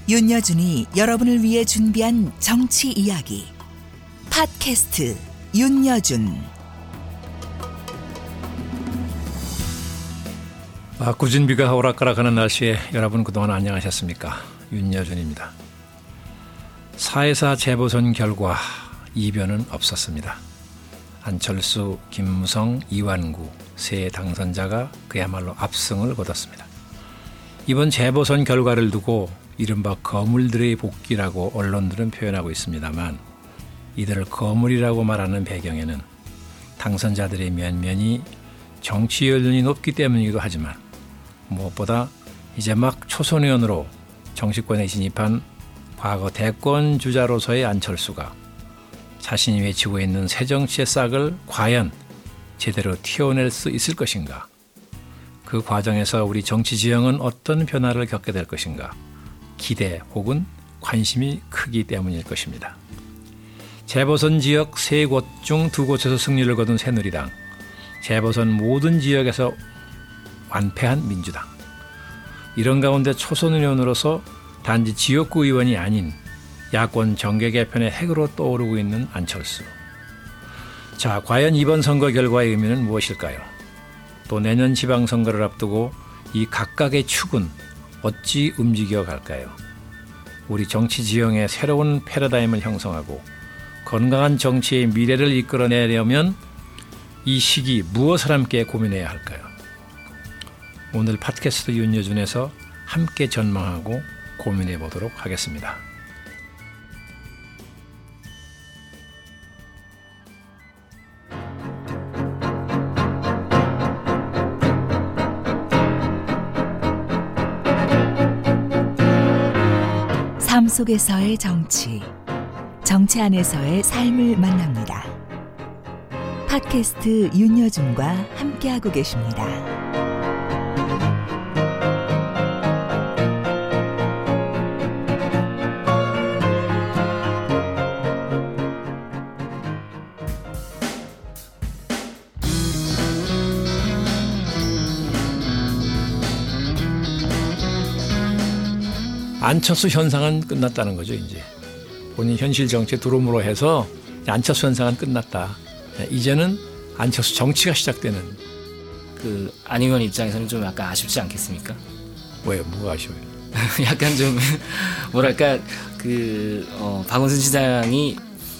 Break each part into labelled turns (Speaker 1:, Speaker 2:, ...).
Speaker 1: 윤여준이 여러분을 위해 준비한 정치 이야기 팟캐스트 윤여준.
Speaker 2: 꾸준 비가 오락가락하는 날씨에 여러분 그동안 안녕하셨습니까? 윤여준입니다. 4.24 재보선 결과 이변은 없었습니다. 안철수, 김무성, 이완구 세 당선자가 그야말로 압승을 거뒀습니다. 이번 재보선 결과를 두고 이른바 거물들의 복귀라고 언론들은 표현하고 있습니다만, 이들을 거물이라고 말하는 배경에는 당선자들의 면면이 정치 연륜이 높기 때문이기도 하지만, 무엇보다 이제 막 초선 의원으로 정치권에 진입한 과거 대권 주자로서의 안철수가 자신이 외치고 있는 새정치의 싹을 과연 제대로 틔워낼 수 있을 것인가, 그 과정에서 우리 정치 지형은 어떤 변화를 겪게 될 것인가, 기대 혹은 관심이 크기 때문일 것입니다. 재보선 지역 3곳 중 2곳에서 승리를 거둔 새누리당, 재보선 모든 지역에서 완패한 민주당, 이런 가운데 초선 의원으로서 단지 지역구 의원이 아닌 야권 정계 개편의 핵으로 떠오르고 있는 안철수. 자, 과연 이번 선거 결과의 의미는 무엇일까요? 또 내년 지방선거를 앞두고 이 각각의 축은 어찌 움직여 갈까요? 우리 정치 지형의 새로운 패러다임을 형성하고 건강한 정치의 미래를 이끌어내려면 이 시기 무엇을 함께 고민해야 할까요? 오늘 팟캐스트 윤여준에서 함께 전망하고 고민해 보도록 하겠습니다.
Speaker 1: 삶 속에서의 정치, 정치 안에서의 삶을 만납니다. 팟캐스트 윤여준과 함께하고 계십니다.
Speaker 2: 안철수 현상은 끝났다는 거죠. 이제 본인 현실 정치에 들어옴으로 해서 안철수 현상은 끝났다. 이제는 안철수 정치가 시작되는.
Speaker 3: 안 의원 입장에서는 좀 약간 아쉽지 않겠습니까?
Speaker 2: 왜요? 뭐가 아쉬워요?
Speaker 3: 약간 좀 뭐랄까 박원순 시장이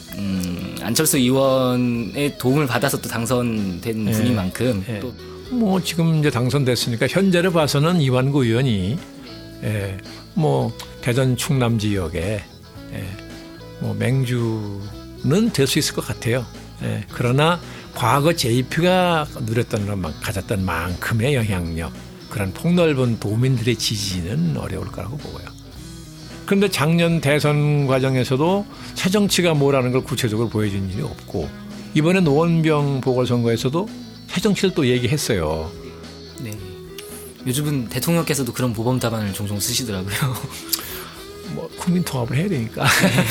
Speaker 3: 안철수 의원의 도움을 받아서 또 당선된 분인 만큼 또
Speaker 2: 뭐 지금 이제 당선됐으니까 현재를 봐서는 이완구 의원이 뭐 대전 충남 지역에 뭐 맹주는 될 수 있을 것 같아요. 그러나 과거 JP가 가졌던 만큼의 영향력, 그런 폭넓은 도민들의 지지는 어려울 거라고 보고요. 그런데 작년 대선 과정에서도 새정치가 뭐라는 걸 구체적으로 보여준 일이 없고, 이번에 노원병 보궐선거에서도 새정치를 또 얘기했어요.
Speaker 3: 네. 요즘은 대통령께서도 그런 모범 답안을 종종 쓰시더라고요.
Speaker 2: 뭐 국민 통합을 해야 되니까.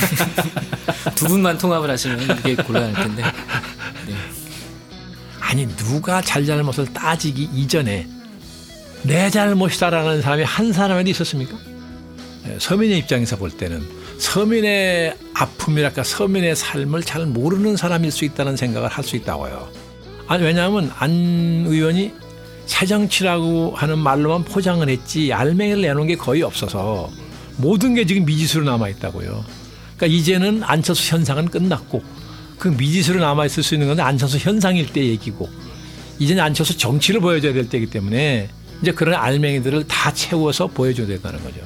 Speaker 3: 두 분만 통합을 하시면 그게 곤란할 텐데. 네.
Speaker 2: 아니, 누가 잘잘못을 따지기 이전에 내 잘못이다라는 사람이 한 사람에도 있었습니까? 서민의 입장에서 볼 때는 서민의 아픔이랄까, 서민의 삶을 잘 모르는 사람일 수 있다는 생각을 할 수 있다고요. 아니, 왜냐하면 안 의원이 새정치라고 하는 말로만 포장을 했지 알맹이를 내놓은 게 거의 없어서 모든 게 지금 미지수로 남아있다고요. 그러니까 이제는 안철수 현상은 끝났고, 그 미지수로 남아있을 수 있는 건 안철수 현상일 때 얘기고, 이제는 안철수 정치를 보여줘야 될 때이기 때문에 이제 그런 알맹이들을 다 채워서 보여줘야 된다는 거죠.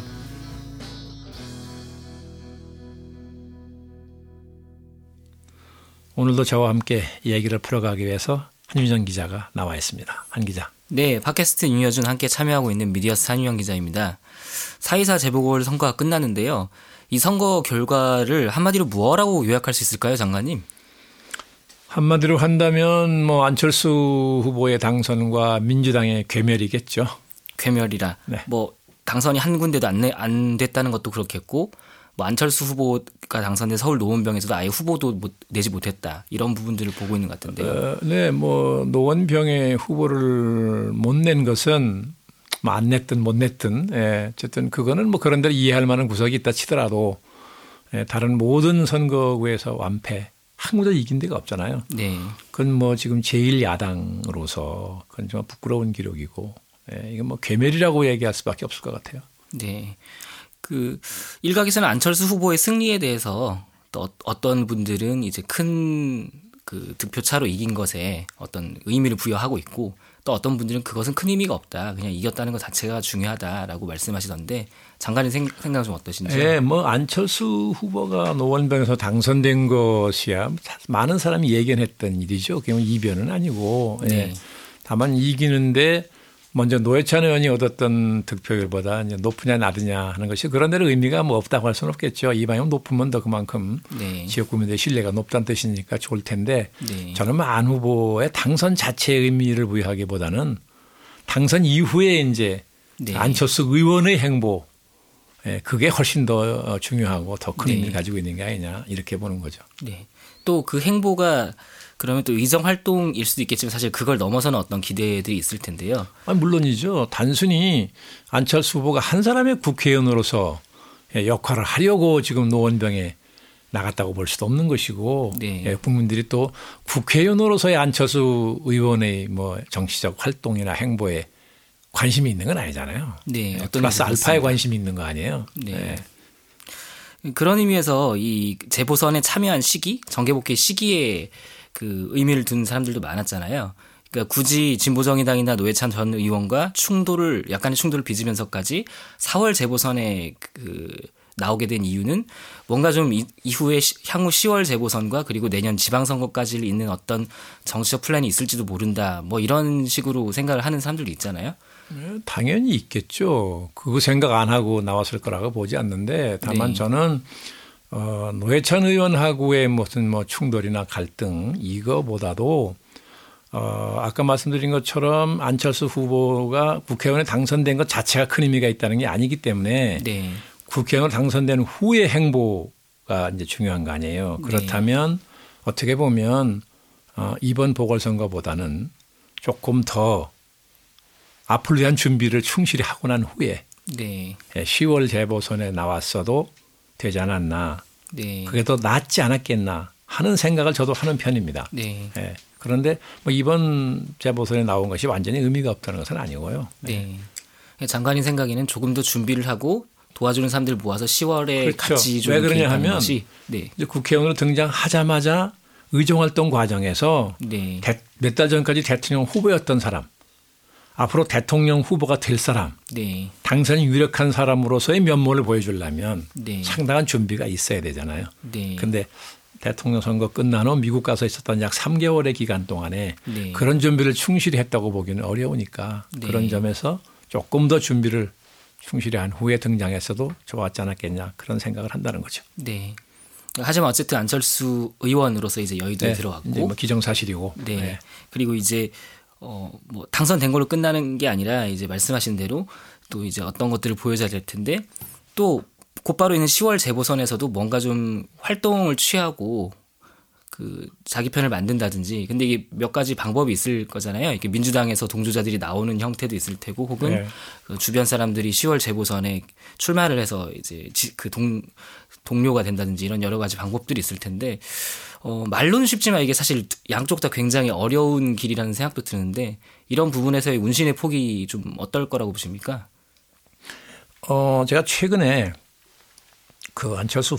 Speaker 2: 오늘도 저와 함께 얘기를 풀어가기 위해서 한유정 기자가 나와 있습니다. 한 기자.
Speaker 3: 네, 팟캐스트 윤여준 함께 참여하고 있는 미디어스 한유정 기자입니다. 4.24 재보궐선거가 끝났는데요. 이 선거 결과를 한마디로 무엇라고 요약할 수 있을까요, 장관님?
Speaker 2: 한마디로 한다면 뭐 안철수 후보의 당선과 민주당의 괴멸이겠죠.
Speaker 3: 괴멸이라.
Speaker 2: 네.
Speaker 3: 뭐 당선이 한 군데도 안 됐다는 것도 그렇겠고, 뭐 안철수 후보가 당선된 서울 노원병에서도 아예 후보도 내지 못했다, 이런 부분들을 보고 있는 것 같은데요.
Speaker 2: 네, 뭐 노원병의 후보를 못 낸 것은 뭐 안 냈든 못 냈든 어쨌든 그거는 뭐 그런 대로 이해할 만한 구석이 있다 치더라도 다른 모든 선거구에서 완패 한 군데 이긴 데가 없잖아요.
Speaker 3: 네.
Speaker 2: 그건 뭐 지금 제1야당으로서 그건 정말 부끄러운 기록이고 이건 뭐 괴멸이라고 얘기할 수밖에 없을 것 같아요.
Speaker 3: 네. 그 일각에서는 안철수 후보의 승리에 대해서 또 어떤 분들은 이제 큰 그 득표 차로 이긴 것에 어떤 의미를 부여하고 있고 또 어떤 분들은 그것은 큰 의미가 없다. 그냥 이겼다는 것 자체가 중요하다라고 말씀하시던데 장관님 생각은 좀 어떠신지요?
Speaker 2: 네, 뭐 안철수 후보가 노원병에서 당선된 것이야 많은 사람이 예견했던 일이죠. 그게 이변은 아니고
Speaker 3: 네.
Speaker 2: 다만 이기는데 먼저 노회찬 의원이 얻었던 득표율보다 높으냐 낮으냐 하는 것이 그런 데는 의미가 뭐 없다고 할 수는 없겠죠. 이방이면 높으면 더 그만큼
Speaker 3: 네.
Speaker 2: 지역 국민들의 신뢰가 높다는 뜻이니까 좋을 텐데
Speaker 3: 네.
Speaker 2: 저는 뭐 안 후보의 당선 자체의 의미를 부여하기보다는 당선 이후에 이제
Speaker 3: 네.
Speaker 2: 안철수 의원의 행보 그게 훨씬 더 중요하고 더 큰
Speaker 3: 네.
Speaker 2: 의미를 가지고 있는 게 아니냐 이렇게 보는 거죠.
Speaker 3: 네. 또 그 행보가 그러면 또 의정 활동일 수도 있겠지만 사실 그걸 넘어서는 어떤 기대들이 있을 텐데요.
Speaker 2: 물론이죠. 단순히 안철수 후보가 한 사람의 국회의원으로서 역할을 하려고 지금 노원병에 나갔다고 볼 수도 없는 것이고
Speaker 3: 네.
Speaker 2: 국민들이 또 국회의원으로서의 안철수 의원의 뭐 정치적 활동이나 행보에 관심이 있는 건 아니잖아요.
Speaker 3: 네. 어떤
Speaker 2: 플러스 알파에
Speaker 3: 그렇습니다.
Speaker 2: 관심이 있는 거 아니에요.
Speaker 3: 네. 그런 의미에서 이 재보선에 참여한 시기, 정계복귀 시기에 그 의미를 둔 사람들도 많았잖아요. 그러니까 굳이 진보정의당이나 노회찬 전 의원과 약간의 충돌을 빚으면서까지 4월 재보선에 나오게 된 이유는 뭔가 좀 이후에 향후 10월 재보선과 그리고 내년 지방선거까지 있는 어떤 정치적 플랜이 있을지도 모른다. 뭐 이런 식으로 생각을 하는 사람들도 있잖아요.
Speaker 2: 당연히 있겠죠. 그거 생각 안 하고 나왔을 거라고 보지 않는데 다만
Speaker 3: 네.
Speaker 2: 저는 노회찬 의원하고의 무슨 뭐 충돌이나 갈등 이거보다도 아까 말씀드린 것처럼 안철수 후보가 국회의원에 당선된 것 자체가 큰 의미가 있다는 게 아니기 때문에
Speaker 3: 네.
Speaker 2: 국회의원 당선된 후의 행보가 이제 중요한 거 아니에요. 그렇다면 어떻게 보면 이번 보궐선거보다는 조금 더 앞을 위한 준비를 충실히 하고 난 후에
Speaker 3: 네.
Speaker 2: 10월 재보선에 나왔어도 되지 않았나.
Speaker 3: 네.
Speaker 2: 그게 더 낫지 않았겠나 하는 생각을 저도 하는 편입니다.
Speaker 3: 네.
Speaker 2: 그런데 뭐 이번 재보선에 나온 것이 완전히 의미가 없다는 것은 아니고요.
Speaker 3: 네. 장관님 생각에는 조금 더 준비를 하고 도와주는 사람들 모아서 10월에
Speaker 2: 그렇죠.
Speaker 3: 같이 좀
Speaker 2: 왜 그러냐
Speaker 3: 개입하는
Speaker 2: 하면
Speaker 3: 것이 네.
Speaker 2: 이제 국회의원으로 등장하자마자 의정활동 과정에서
Speaker 3: 네.
Speaker 2: 몇 달 전까지 대통령 후보였던 사람, 앞으로 대통령 후보가 될 사람,
Speaker 3: 네.
Speaker 2: 당선이 유력한 사람으로서의 면모를 보여주려면
Speaker 3: 네.
Speaker 2: 상당한 준비가 있어야 되잖아요.
Speaker 3: 네.
Speaker 2: 그런데 대통령 선거 끝난 후 미국 가서 있었던 약 3개월의 기간 동안에
Speaker 3: 네.
Speaker 2: 그런 준비를 충실히 했다고 보기는 어려우니까
Speaker 3: 네.
Speaker 2: 그런 점에서 조금 더 준비를 충실히 한 후에 등장했어도 좋았지 않았겠냐 그런 생각을 한다는 거죠.
Speaker 3: 네. 하지만 어쨌든 안철수 의원으로서 이제 여의도에 들어갔고
Speaker 2: 이제 뭐 기정사실이고.
Speaker 3: 네.
Speaker 2: 네.
Speaker 3: 그리고 이제 뭐 당선된 걸로 끝나는 게 아니라 이제 말씀하신 대로 또 이제 어떤 것들을 보여줘야 될 텐데 또 곧바로 있는 10월 재보선에서도 뭔가 좀 활동을 취하고 그 자기 편을 만든다든지 근데 이게 몇 가지 방법이 있을 거잖아요. 이렇게 민주당에서 동조자들이 나오는 형태도 있을 테고 혹은
Speaker 2: 네.
Speaker 3: 그 주변 사람들이 10월 재보선에 출마를 해서 이제 그 동료가 된다든지 이런 여러 가지 방법들이 있을 텐데 말로는 쉽지만 이게 사실 양쪽 다 굉장히 어려운 길이라는 생각도 드는데 이런 부분에서의 운신의 폭이 좀 어떨 거라고 보십니까?
Speaker 2: 제가 최근에 그 안철수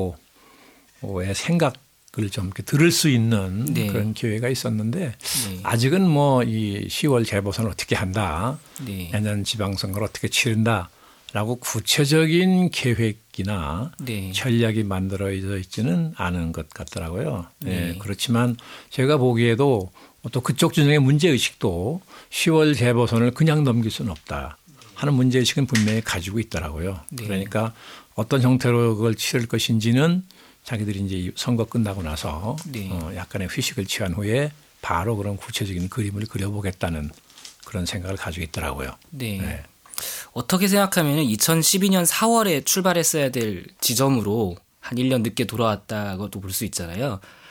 Speaker 2: 후보의 생각을 좀 이렇게 들을 수 있는
Speaker 3: 네.
Speaker 2: 그런 기회가 있었는데
Speaker 3: 네.
Speaker 2: 아직은 뭐 이 10월 재보선을 어떻게 한다,
Speaker 3: 네.
Speaker 2: 내년 지방선거를 어떻게 치른다라고 구체적인 계획이나
Speaker 3: 네.
Speaker 2: 전략이 만들어져 있지는 않은 것 같더라고요.
Speaker 3: 네.
Speaker 2: 그렇지만 제가 보기에도 또 그쪽 진영의 문제의식도 10월 재보선을 그냥 넘길 수는 없다 하는 문제의식은 분명히 가지고 있더라고요.
Speaker 3: 네.
Speaker 2: 그러니까 어떤 형태로 그걸 치를 것인지는 자기들이 이제 선거 끝나고 나서
Speaker 3: 네.
Speaker 2: 약간의 휴식을 취한 후에 바로 그런 구체적인 그림을 그려보겠다는 그런 생각을 가지고 있더라고요.
Speaker 3: 네.
Speaker 2: 네.
Speaker 3: 어떻게 생각하면 2012년 4월에 출발했어야 될 지점으로 한 1년 늦게 돌아왔다고도 볼 수 있잖아요.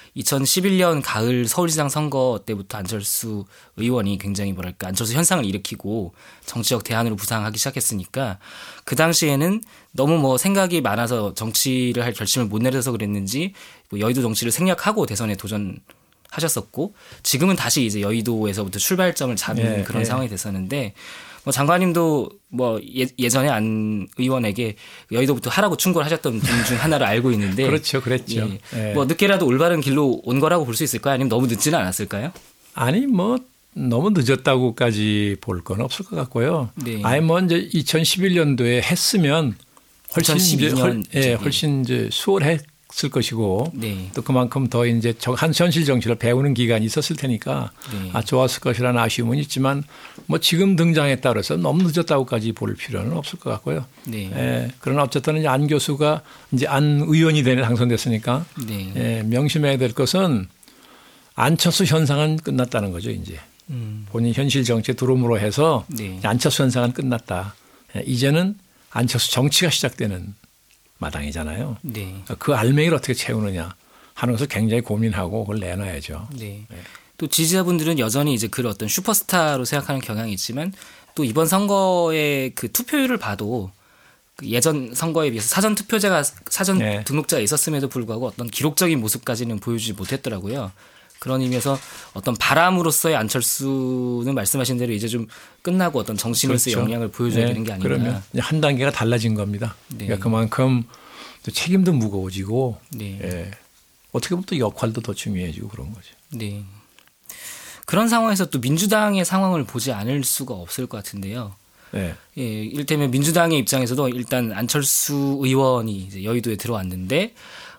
Speaker 3: 2011년 가을 서울시장 선거 때부터 안철수 의원이 굉장히 뭐랄까 안철수 현상을 일으키고 정치적 대안으로 부상하기 시작했으니까 그 당시에는 너무 뭐 생각이 많아서 정치를 할 결심을 못 내려서 그랬는지 뭐 여의도 정치를 생략하고 대선에 도전하셨었고 지금은 다시 이제 여의도에서부터 출발점을 잡는 그런 상황이 됐었는데 뭐 장관님도 뭐 예전에 안 의원에게 여의도부터 하라고 충고를 하셨던 분 중 하나를 알고 있는데
Speaker 2: 그렇죠, 그랬죠.
Speaker 3: 뭐 늦게라도 올바른 길로 온 거라고 볼 수 있을까요? 아니면 너무 늦지는 않았을까요?
Speaker 2: 아니 뭐 너무 늦었다고까지 볼 건 없을 것 같고요.
Speaker 3: 네.
Speaker 2: 아예 뭐 이제 2011년도에 했으면 훨씬
Speaker 3: 2012년
Speaker 2: 훨씬 이제 수월했을 것이고
Speaker 3: 네.
Speaker 2: 또 그만큼 더 이제 한 현실 정치를 배우는 기간이 있었을 테니까
Speaker 3: 네.
Speaker 2: 좋았을 것이라는 아쉬움은 있지만 뭐 지금 등장했다 그래서 너무 늦었다고까지 볼 필요는 없을 것 같고요.
Speaker 3: 네.
Speaker 2: 그러나 어쨌든 이제 안 교수가 이제 안 의원이 되는 당선됐으니까
Speaker 3: 네.
Speaker 2: 명심해야 될 것은 안철수 현상은 끝났다는 거죠. 이제 본인 현실 정치에 들어옴으로 해서
Speaker 3: 네.
Speaker 2: 안철수 현상은 끝났다. 이제는 안철수 정치가 시작되는 마당이잖아요.
Speaker 3: 네.
Speaker 2: 그 알맹이를 어떻게 채우느냐 하는 것을 굉장히 고민하고 그걸 내놔야죠.
Speaker 3: 네. 또 지지자분들은 여전히 이제 그를 어떤 슈퍼스타로 생각하는 경향이 있지만 또 이번 선거의 그 투표율을 봐도 그 예전 선거에 비해서 사전 투표자가 사전
Speaker 2: 네.
Speaker 3: 등록자가 있었음에도 불구하고 어떤 기록적인 모습까지는 보여주지 못했더라고요. 그런 의미에서 어떤 바람으로서의 안철수는 말씀하신 대로 이제 좀 끝나고 어떤 정신으로서의
Speaker 2: 그렇죠.
Speaker 3: 영향을 보여줘야 되는 게 아니냐.
Speaker 2: 그러면 이제 한 단계가 달라진 겁니다.
Speaker 3: 네.
Speaker 2: 그러니까 그만큼 또 책임도 무거워지고
Speaker 3: 네.
Speaker 2: 어떻게 보면 또 역할도 더 중요해지고 그런 거죠.
Speaker 3: 네. 그런 상황에서 또 민주당의 상황을 보지 않을 수가 없을 것 같은데요.
Speaker 2: 네.
Speaker 3: 예, 이를테면 민주당의 입장에서도 일단 안철수 의원이 이제 여의도에 들어왔는데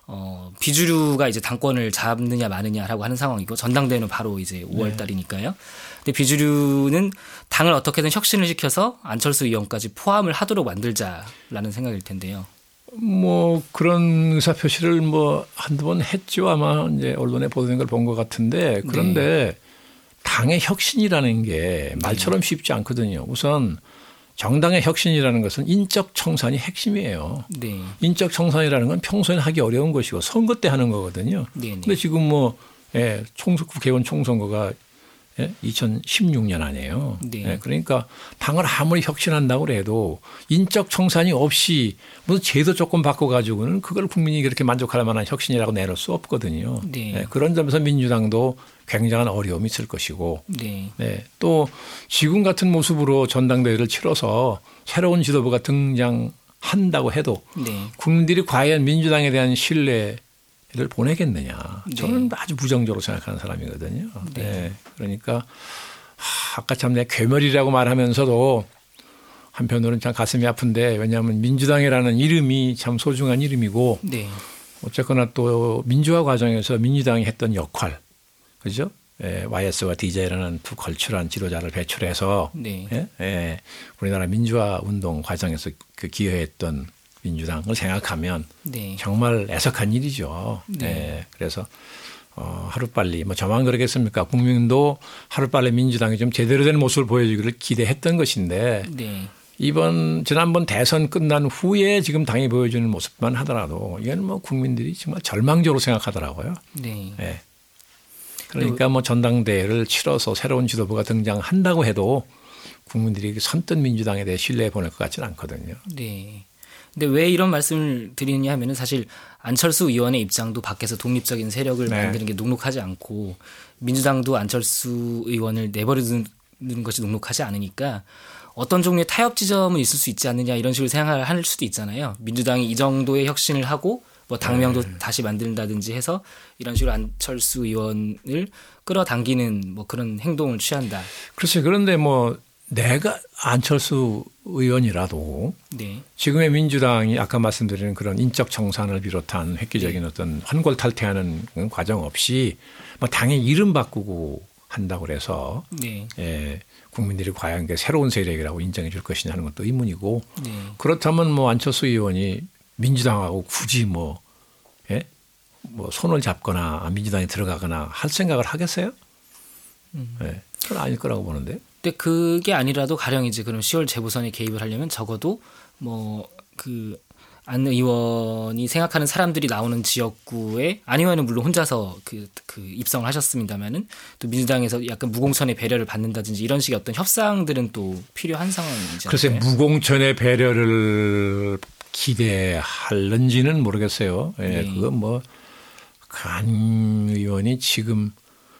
Speaker 3: 비주류가 이제 당권을 잡느냐 마느냐라고 하는 상황이고 전당대회는 바로 이제 5월 달이니까요. 근데 비주류는 당을 어떻게든 혁신을 시켜서 안철수 의원까지 포함을 하도록 만들자라는 생각일 텐데요.
Speaker 2: 뭐 그런 의사 표시를 뭐 한두 번 했죠. 아마 이제 언론에 보도된 걸 본 것 같은데 그런데 당의 혁신이라는 게 말처럼 쉽지 않거든요. 우선 정당의 혁신이라는 것은 인적 청산이 핵심이에요.
Speaker 3: 네.
Speaker 2: 인적 청산이라는 건 평소에는 하기 어려운 것이고 선거 때 하는 거거든요. 그런데 지금 뭐 국회의원 총선거가 2016년 아니에요.
Speaker 3: 네.
Speaker 2: 그러니까 당을 아무리 혁신한다고 해도 인적 청산이 없이 무슨 제도 조금 바꿔가지고는 그걸 국민이 그렇게 만족할 만한 혁신이라고 내놓을 수 없거든요.
Speaker 3: 네.
Speaker 2: 그런 점에서 민주당도 굉장한 어려움이 있을 것이고
Speaker 3: 네.
Speaker 2: 또 지금 같은 모습으로 전당대회를 치러서 새로운 지도부가 등장한다고 해도
Speaker 3: 네.
Speaker 2: 국민들이 과연 민주당에 대한 신뢰를 보내겠느냐. 저는 아주 부정적으로 생각하는 사람이거든요. 그러니까 아까 참 내가 괴멸이라고 말하면서도 한편으로는 참 가슴이 아픈데 왜냐하면 민주당이라는 이름이 참 소중한 이름이고
Speaker 3: 네.
Speaker 2: 어쨌거나 또 민주화 과정에서 민주당이 했던 역할 그죠? YS와 DJ라는 두 걸출한 지도자를 배출해서 우리나라 민주화 운동 과정에서 그 기여했던 민주당을 생각하면 정말 애석한 일이죠. 그래서 하루빨리 뭐 저만 그러겠습니까? 국민도 하루빨리 민주당이 좀 제대로 된 모습을 보여주기를 기대했던 것인데 지난번 대선 끝난 후에 지금 당이 보여주는 모습만 하더라도 이건 뭐 국민들이 정말 절망적으로 생각하더라고요. 그러니까 뭐 전당대회를 치러서 새로운 지도부가 등장한다고 해도 국민들이 선뜻 민주당에 대해 신뢰해 보낼 것 같지는 않거든요.
Speaker 3: 네. 근데 왜 이런 말씀을 드리느냐 하면은 사실 안철수 의원의 입장도 밖에서 독립적인 세력을 만드는 게 녹록하지 않고 민주당도 안철수 의원을 내버려두는 것이 녹록하지 않으니까 어떤 종류의 타협 지점은 있을 수 있지 않느냐 이런 식으로 생각을 할 수도 있잖아요. 민주당이 이 정도의 혁신을 하고 뭐 당명도 다시 만든다든지 해서 이런 식으로 안철수 의원을 끌어당기는 뭐 그런 행동을 취한다.
Speaker 2: 그렇죠. 그런데 뭐 내가 안철수 의원이라도 지금의 민주당이 아까 말씀드린 그런 인적 청산을 비롯한 획기적인 어떤 환골탈퇴하는 과정 없이 뭐 당의 이름 바꾸고 한다고 그래서 국민들이 과연 새로운 세력이라고 인정해 줄 것이냐 하는 것도 의문이고 그렇다면 뭐 안철수 의원이 민주당하고 굳이 뭐 손을 잡거나 민주당에 들어가거나 할 생각을 하겠어요? 그건 아닐 거라고 보는데.
Speaker 3: 근데 그게 아니라도 가령 이제 그럼 10월 재보선에 개입을 하려면 적어도 뭐 그 안 의원이 생각하는 사람들이 나오는 지역구에 안 의원은 물론 혼자서 그 입성을 하셨습니다만은 또 민주당에서 약간 무공천의 배려를 받는다든지 이런 식의 어떤 협상들은 또 필요한 상황이지
Speaker 2: 글쎄
Speaker 3: 않을까요?
Speaker 2: 무공천의 배려를 기대할는지는 모르겠어요. 예,
Speaker 3: 네.
Speaker 2: 그건 뭐 안 의원이 지금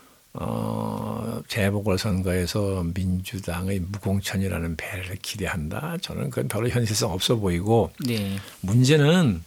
Speaker 2: 재보궐선거에서 민주당의 무공천이라는 배를 기대한다. 저는 그건 별로 현실성 없어 보이고
Speaker 3: 네.
Speaker 2: 문제는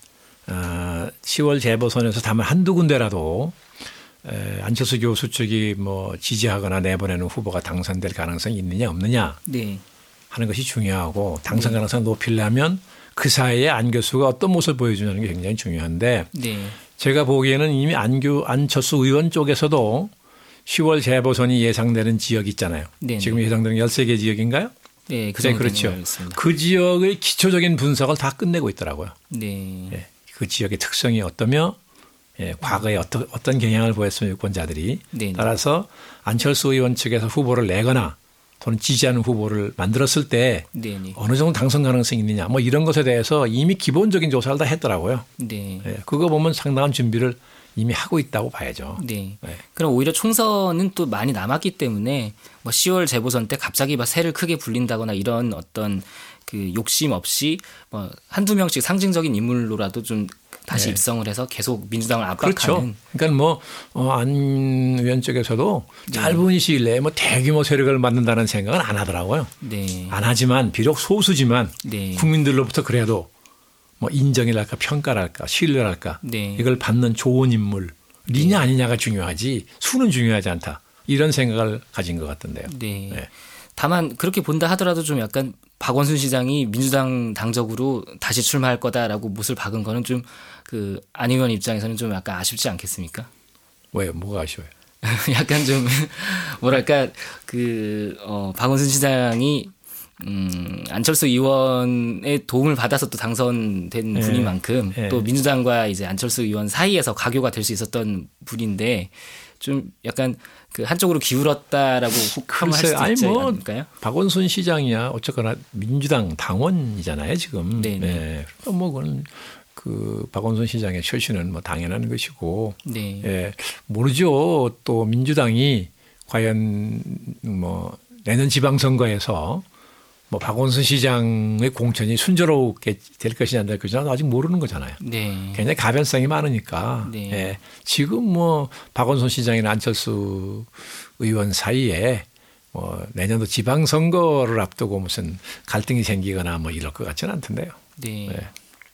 Speaker 2: 10월 재보선에서 다만 한두 군데라도 안철수 교수 쪽이 뭐 지지하거나 내보내는 후보가 당선될 가능성이 있느냐 없느냐
Speaker 3: 네.
Speaker 2: 하는 것이 중요하고 당선 가능성을 높이려면 그 사이에 안 교수가 어떤 모습을 보여주냐는 게 굉장히 중요한데
Speaker 3: 네.
Speaker 2: 제가 보기에는 이미 안철수 의원 쪽에서도 10월 재보선이 예상되는 지역이 있잖아요.
Speaker 3: 네네.
Speaker 2: 지금 예상되는 13개 지역인가요?
Speaker 3: 네, 그
Speaker 2: 네,
Speaker 3: 정도
Speaker 2: 그렇죠.
Speaker 3: 되는 거 알겠습니다.
Speaker 2: 그 지역의 기초적인 분석을 다 끝내고 있더라고요.
Speaker 3: 네.
Speaker 2: 예, 그 지역의 특성이 어떠며 과거에 어떤 경향을 보였으면 유권자들이
Speaker 3: 네네.
Speaker 2: 따라서 안철수 의원 측에서 후보를 내거나 또는 지지하는 후보를 만들었을 때
Speaker 3: 네네.
Speaker 2: 어느 정도 당선 가능성이 있느냐 뭐 이런 것에 대해서 이미 기본적인 조사를 다 했더라고요.
Speaker 3: 네.
Speaker 2: 예, 그거 보면 상당한 준비를 이미 하고 있다고 봐야죠.
Speaker 3: 네.
Speaker 2: 네.
Speaker 3: 그럼 오히려 총선은 또 많이 남았기 때문에 뭐 10월 재보선 때 갑자기 막 새를 크게 불린다거나 이런 어떤 그 욕심 없이 뭐 한두 명씩 상징적인 인물로라도 좀 다시
Speaker 2: 네.
Speaker 3: 입성을 해서 계속 민주당을 압박하는.
Speaker 2: 그렇죠. 그러니까 뭐 안 의원 쪽에서도 짧은 시일 내에 뭐 대규모 세력을 만든다는 생각은 안 하더라고요.
Speaker 3: 네.
Speaker 2: 안 하지만 비록 소수지만
Speaker 3: 네.
Speaker 2: 국민들로부터 그래도 뭐 인정이랄까 평가랄까 신뢰랄까
Speaker 3: 네.
Speaker 2: 이걸 받는 좋은 인물이냐 아니냐가 중요하지 수는 중요하지 않다. 이런 생각을 가진 것 같던데요.
Speaker 3: 네.
Speaker 2: 네.
Speaker 3: 다만 그렇게 본다 하더라도 좀 약간 박원순 시장이 민주당 당적으로 다시 출마할 거다라고 못을 박은 거는 좀 그 안 의원 입장에서는 좀 약간 아쉽지 않겠습니까?
Speaker 2: 왜요? 뭐가 아쉬워요?
Speaker 3: 약간 좀 뭐랄까 박원순 시장이 안철수 의원의 도움을 받아서 또 당선된 분인 만큼 또 민주당과 이제 안철수 의원 사이에서 가교가 될 수 있었던 분인데 좀 약간 그 한쪽으로 기울었다라고 혹평할 수도 있지 않을까요?
Speaker 2: 박원순 시장이야 어쨌거나 민주당 당원이잖아요 지금.
Speaker 3: 네네.
Speaker 2: 네. 뭐 그건 그 박원순 시장의 처신은 뭐 당연한 것이고.
Speaker 3: 네.
Speaker 2: 예, 모르죠. 또 민주당이 과연 뭐 내년 지방선거에서 뭐 박원순 시장의 공천이 순조롭게 될 것이냐 안 될 것이냐 아직 모르는 거잖아요.
Speaker 3: 네.
Speaker 2: 굉장히 가변성이 많으니까.
Speaker 3: 네.
Speaker 2: 예, 지금 뭐 박원순 시장이나 안철수 의원 사이에 뭐 내년도 지방선거를 앞두고 무슨 갈등이 생기거나 뭐 이럴 것 같지는 않던데요.
Speaker 3: 네.
Speaker 2: 네.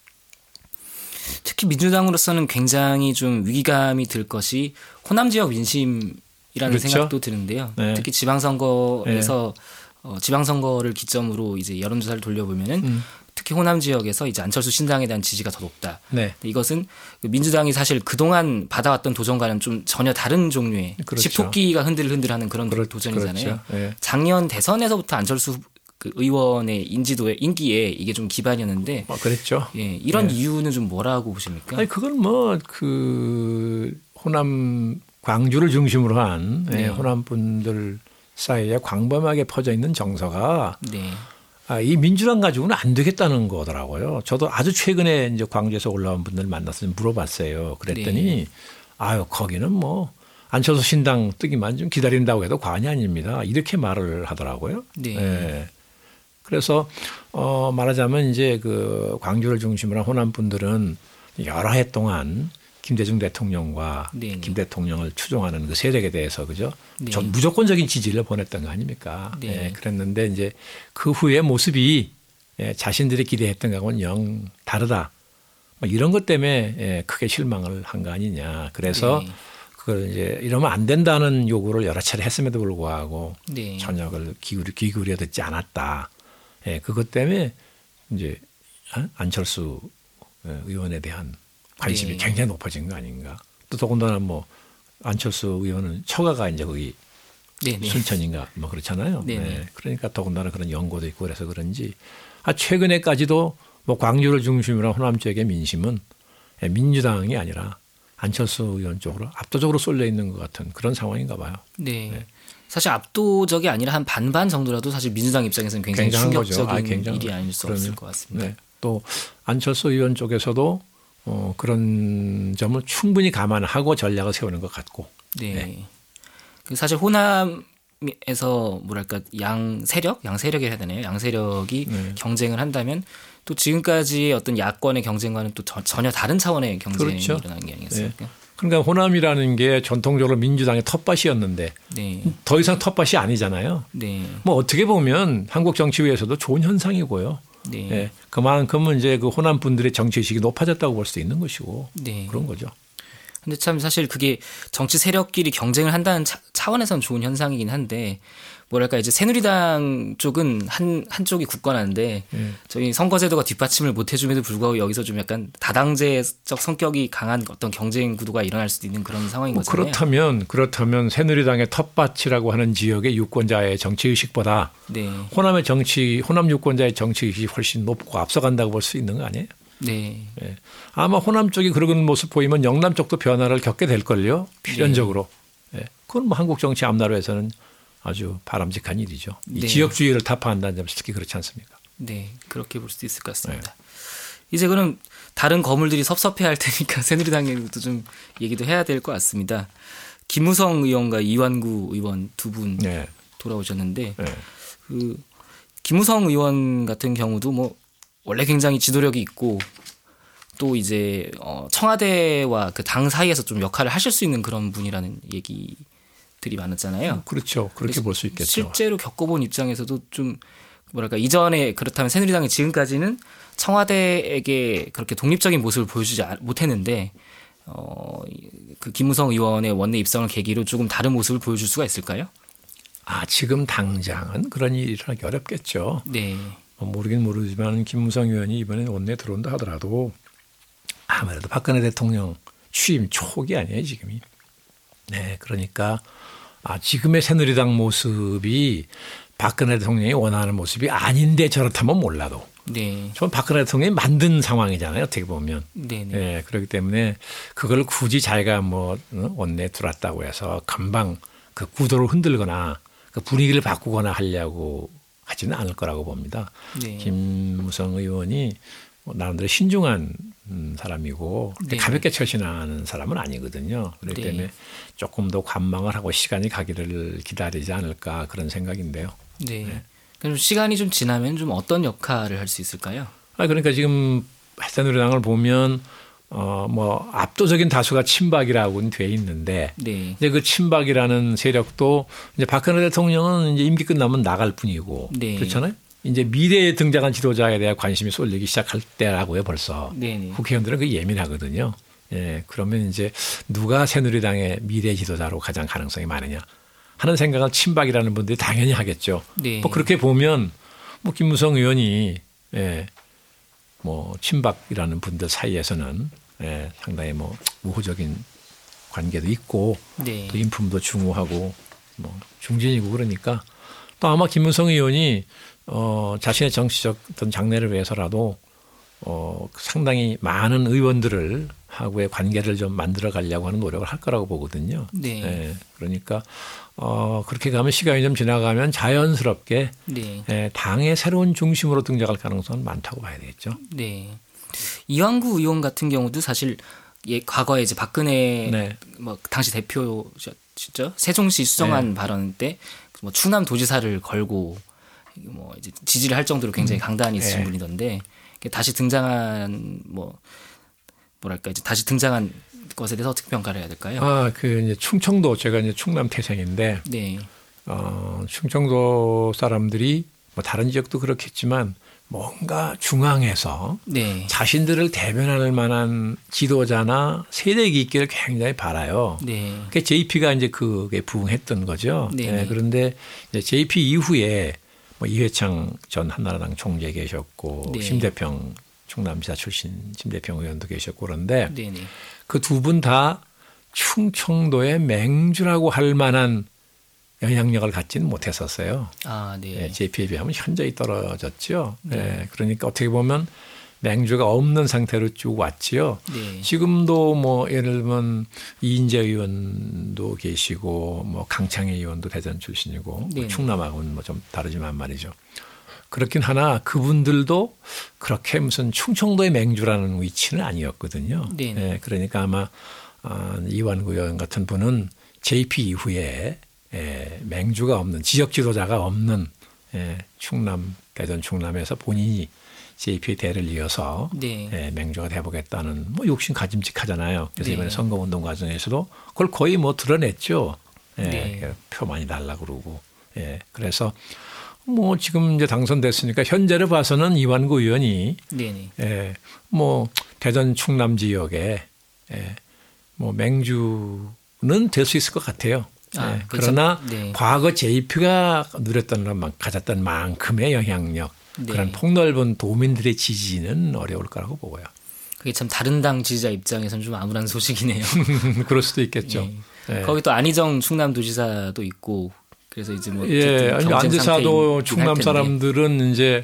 Speaker 3: 특히 민주당으로서는 굉장히 좀 위기감이 들 것이 호남 지역 민심이라는
Speaker 2: 그렇죠?
Speaker 3: 생각도 드는데요.
Speaker 2: 네.
Speaker 3: 특히 지방선거에서 지방선거를 기점으로 이제 여론조사를 돌려보면은 특히 호남 지역에서 이제 안철수 신당에 대한 지지가 더 높다.
Speaker 2: 네.
Speaker 3: 이것은 민주당이 사실 그동안 받아왔던 도전과는 좀 전혀 다른 종류의
Speaker 2: 그렇죠.
Speaker 3: 집토끼가 흔들흔들하는 그런 도전이잖아요.
Speaker 2: 그렇죠. 네.
Speaker 3: 작년 대선에서부터 안철수 그 의원의 인기에 이게 좀 기반이었는데
Speaker 2: 그랬죠.
Speaker 3: 예, 이런 이유는 좀 뭐라고 보십니까?
Speaker 2: 아니 그건 뭐 그 호남 광주를 중심으로 한 호남 분들 사이에 광범하게 퍼져 있는 정서가
Speaker 3: 네.
Speaker 2: 이 민주당 가지고는 안 되겠다는 거더라고요. 저도 아주 최근에 이제 광주에서 올라온 분들 만나서 물어봤어요. 그랬더니 아유 거기는 뭐 안철수 신당 뜨기만 좀 기다린다고 해도 과언이 아닙니다. 이렇게 말을 하더라고요.
Speaker 3: 네.
Speaker 2: 네. 그래서 말하자면 이제 그 광주를 중심으로 한 호남 분들은 여러 해 동안 김대중 대통령과
Speaker 3: 네네.
Speaker 2: 김 대통령을 추종하는 그 세력에 대해서 그죠?
Speaker 3: 네.
Speaker 2: 전 무조건적인 지지를 보냈던 거 아닙니까?
Speaker 3: 네.
Speaker 2: 네. 그랬는데 이제 그 후의 모습이 자신들이 기대했던 거하고는 영 다르다. 뭐 이런 것 때문에 크게 실망을 한 거 아니냐. 그래서
Speaker 3: 네.
Speaker 2: 그걸 이제 이러면 안 된다는 요구를 여러 차례 했음에도 불구하고
Speaker 3: 네.
Speaker 2: 전혀 그걸 기울여 듣지 않았다. 그것 때문에 이제 안철수 의원에 대한 관심이
Speaker 3: 네.
Speaker 2: 굉장히 높아진 거 아닌가. 또 더군다나 뭐 안철수 의원은 처가가 이제 거기
Speaker 3: 네.
Speaker 2: 순천인가 뭐 그렇잖아요.
Speaker 3: 네.
Speaker 2: 네. 그러니까 더군다나 그런 연고도 있고 그래서 그런지 최근에까지도 뭐 광주를 중심으로 한 호남 지역의 민심은 민주당이 아니라 안철수 의원 쪽으로 압도적으로 쏠려 있는 것 같은 그런 상황인가 봐요.
Speaker 3: 네. 사실 압도적이 아니라 한 반반 정도라도 사실 민주당 입장에서는 굉장히
Speaker 2: 굉장한
Speaker 3: 충격적인
Speaker 2: 거죠.
Speaker 3: 일이 아닐 수 없을 것 같습니다.
Speaker 2: 네. 또 안철수 의원 쪽에서도 그런 점을 충분히 감안하고 전략을 세우는 것 같고.
Speaker 3: 네.
Speaker 2: 네.
Speaker 3: 사실 호남에서 뭐랄까 양세력이 해야 되나요? 양세력이 경쟁을 한다면 또 지금까지의 어떤 야권의 경쟁과는 또 전혀 다른 차원의 경쟁이
Speaker 2: 그렇죠.
Speaker 3: 일어나는 게 아니겠습니까?
Speaker 2: 네. 그러니까 호남이라는 게 전통적으로 민주당의 텃밭이었는데
Speaker 3: 네.
Speaker 2: 더 이상 텃밭이 아니잖아요.
Speaker 3: 네.
Speaker 2: 뭐 어떻게 보면 한국 정치 위에서도 좋은 현상이고요.
Speaker 3: 네.
Speaker 2: 예, 그만큼은 이제 그 호남 분들의 정치의식이 높아졌다고 볼 수 있는 것이고
Speaker 3: 네.
Speaker 2: 그런 거죠.
Speaker 3: 근데 참 사실 그게 정치 세력끼리 경쟁을 한다는 차원에서는 좋은 현상이긴 한데 뭐랄까 이제 새누리당 쪽은 한쪽이 굳건한데 저희 선거제도가 뒷받침을 못 해줌에도 불구하고 여기서 좀 약간 다당제적 성격이 강한 어떤 경쟁 구도가 일어날 수도 있는 그런 상황인 거잖아요.
Speaker 2: 그렇다면 새누리당의 텃밭이라고 하는 지역의 유권자의 정치의식보다
Speaker 3: 네.
Speaker 2: 호남 유권자의 정치의식이 훨씬 높고 앞서간다고 볼 수 있는 거 아니에요?
Speaker 3: 네.
Speaker 2: 예. 아마 호남 쪽이 그런 모습 보이면 영남 쪽도 변화를 겪게 될 걸요. 필연적으로. 예. 그건 뭐 한국 정치 앞나라에서는 아주 바람직한 일이죠. 이
Speaker 3: 네.
Speaker 2: 지역주의를 타파한다는 점에서 특히 그렇지 않습니까?
Speaker 3: 네. 그렇게 볼 수도 있을 것 같습니다. 이제 그럼 다른 거물들이 섭섭해할 테니까 새누리당에도 좀 얘기도 해야 될 것 같습니다. 김무성 의원과 이완구 의원 두 분
Speaker 2: 네.
Speaker 3: 돌아오셨는데
Speaker 2: 네.
Speaker 3: 그 김무성 의원 같은 경우도 뭐 원래 굉장히 지도력이 있고 또 이제 청와대와 그 당 사이에서 좀 역할을 하실 수 있는 그런 분이라는 얘기들이 많았잖아요.
Speaker 2: 그렇죠. 그렇게 볼 수 있겠죠.
Speaker 3: 실제로 겪어본 입장에서도 좀 뭐랄까 이전에 그렇다면 새누리당이 지금까지는 청와대에게 그렇게 독립적인 모습을 보여주지 못했는데 그 김무성 의원의 원내 입성을 계기로 조금 다른 모습을 보여줄 수가 있을까요?
Speaker 2: 지금 당장은 그런 일이 일어나기 어렵겠죠.
Speaker 3: 네.
Speaker 2: 모르긴 모르지만 김무성 의원이 이번에 원내에 들어온다 하더라도 아무래도 박근혜 대통령 취임 초기 아니에요 지금이. 네, 그러니까 지금의 새누리당 모습이 박근혜 대통령이 원하는 모습이 아닌데 저렇다면 몰라도.
Speaker 3: 네.
Speaker 2: 전 박근혜 대통령이 만든 상황이잖아요 어떻게 보면.
Speaker 3: 네.
Speaker 2: 네, 그렇기 때문에 그걸 굳이 자기가 뭐 원내에 들어왔다고 해서 금방 그 구도를 흔들거나 그 분위기를 바꾸거나 하려고 하지는 않을 거라고 봅니다.
Speaker 3: 네.
Speaker 2: 김무성 의원이 나름대로 신중한 사람이고
Speaker 3: 네.
Speaker 2: 가볍게 처신하는 사람은 아니거든요. 그렇기
Speaker 3: 네.
Speaker 2: 때문에 조금 더 관망을 하고 시간이 가기를 기다리지 않을까 그런 생각인데요.
Speaker 3: 네. 그럼 시간이 좀 지나면 좀 어떤 역할을 할 수 있을까요?
Speaker 2: 그러니까 지금 새누리당을 보면 뭐 압도적인 다수가 친박이라고는 돼 있는데
Speaker 3: 네.
Speaker 2: 이제 그 친박이라는 세력도 이제 박근혜 대통령은 이제 임기 끝나면 나갈 뿐이고
Speaker 3: 네.
Speaker 2: 그렇잖아요. 이제 미래에 등장한 지도자에 대한 관심이 쏠리기 시작할 때라고요 벌써.
Speaker 3: 네.
Speaker 2: 국회의원들은 그게 예민하거든요. 예, 그러면 이제 누가 새누리당의 미래 지도자로 가장 가능성이 많으냐 하는 생각을 친박이라는 분들이 당연히 하겠죠.
Speaker 3: 네.
Speaker 2: 뭐 그렇게 보면 뭐 김무성 의원이 뭐 친박이라는 분들 사이에서는 상당히 뭐 우호적인 관계도 있고
Speaker 3: 네.
Speaker 2: 또 인품도 중후하고 뭐 중진이고 그러니까 또 아마 김무성 의원이 자신의 정치적 어떤 장래를 위해서라도 상당히 많은 의원들을 하고의 관계를 좀 만들어 가려고 하는 노력을 할 거라고 보거든요.
Speaker 3: 네.
Speaker 2: 그러니까 그렇게 가면 시간이 좀 지나가면 자연스럽게
Speaker 3: 네.
Speaker 2: 당의 새로운 중심으로 등장할 가능성은 많다고 봐야 되겠죠.
Speaker 3: 네. 이완구 의원 같은 경우도 사실 과거에 이제 박근혜
Speaker 2: 네.
Speaker 3: 뭐 당시 대표셨죠. 세종시 수정안 발언 때 뭐 충남 도지사를 걸고 뭐 이제 지지를 할 정도로 굉장히 강단이 있으신 분이던데 다시 등장한 뭐랄까 이제 다시 등장한 것에 대해서 어떻게 평가를 해야 될까요?
Speaker 2: 그 이제 충청도 제가 이제 충남 태생인데
Speaker 3: 네.
Speaker 2: 충청도 사람들이 뭐 다른 지역도 그렇겠지만 뭔가 중앙에서
Speaker 3: 네.
Speaker 2: 자신들을 대변할 만한 지도자나 세력이 있기를 굉장히 바라요.
Speaker 3: 네.
Speaker 2: 그게 JP가 이제 그게 부응했던 거죠.
Speaker 3: 네.
Speaker 2: 그런데 이제 JP 이후에 뭐 이회창 전 한나라당 총재 계셨고
Speaker 3: 네.
Speaker 2: 심대평 충남지사 출신 심대평 의원도 계셨고 그런데
Speaker 3: 네.
Speaker 2: 그 두 분 다 충청도의 맹주라고 할 만한 영향력을 갖지는 못했었어요.
Speaker 3: 네.
Speaker 2: JP에 비하면 현저히 떨어졌죠. 그러니까 어떻게 보면 맹주가 없는 상태로 쭉 왔지요.
Speaker 3: 네.
Speaker 2: 지금도 뭐 예를 들면 이인재 의원도 계시고 뭐 강창희 의원도 대전 출신이고
Speaker 3: 네.
Speaker 2: 충남하고는 뭐 좀 다르지만 말이죠. 그렇긴 하나 그분들도 그렇게 무슨 충청도의 맹주라는 위치는 아니었거든요.
Speaker 3: 네.
Speaker 2: 예, 그러니까 아마 이완구 의원 같은 분은 JP 이후에 맹주가 없는 지역 지도자가 없는 충남 대전 충남에서 본인이 JP의 대를 이어서
Speaker 3: 네.
Speaker 2: 맹주가 돼보겠다는 뭐 욕심 가짐직하잖아요. 그래서
Speaker 3: 네.
Speaker 2: 이번에 선거운동 과정에서도 그걸 거의 뭐 드러냈죠.
Speaker 3: 네.
Speaker 2: 표 많이 달라 그러고. 그래서 뭐 지금 이제 당선됐으니까 현재를 봐서는 이완구 의원이
Speaker 3: 네네.
Speaker 2: 뭐 대전 충남 지역에 뭐 맹주는 될 수 있을 것 같아요. 그러나
Speaker 3: 네.
Speaker 2: 과거 JP가 가졌던 만큼의 영향력,
Speaker 3: 네.
Speaker 2: 그런 폭넓은 도민들의 지지는 어려울 거라고 보고요.
Speaker 3: 그게 참 다른 당 지지자 입장에서는 좀 암울한 소식이네요.
Speaker 2: 그럴 수도 있겠죠.
Speaker 3: 네. 거기 또 안희정 충남도지사도 있고 그래서 이제 뭐
Speaker 2: 아니, 안지사도 충남 사람들은 이제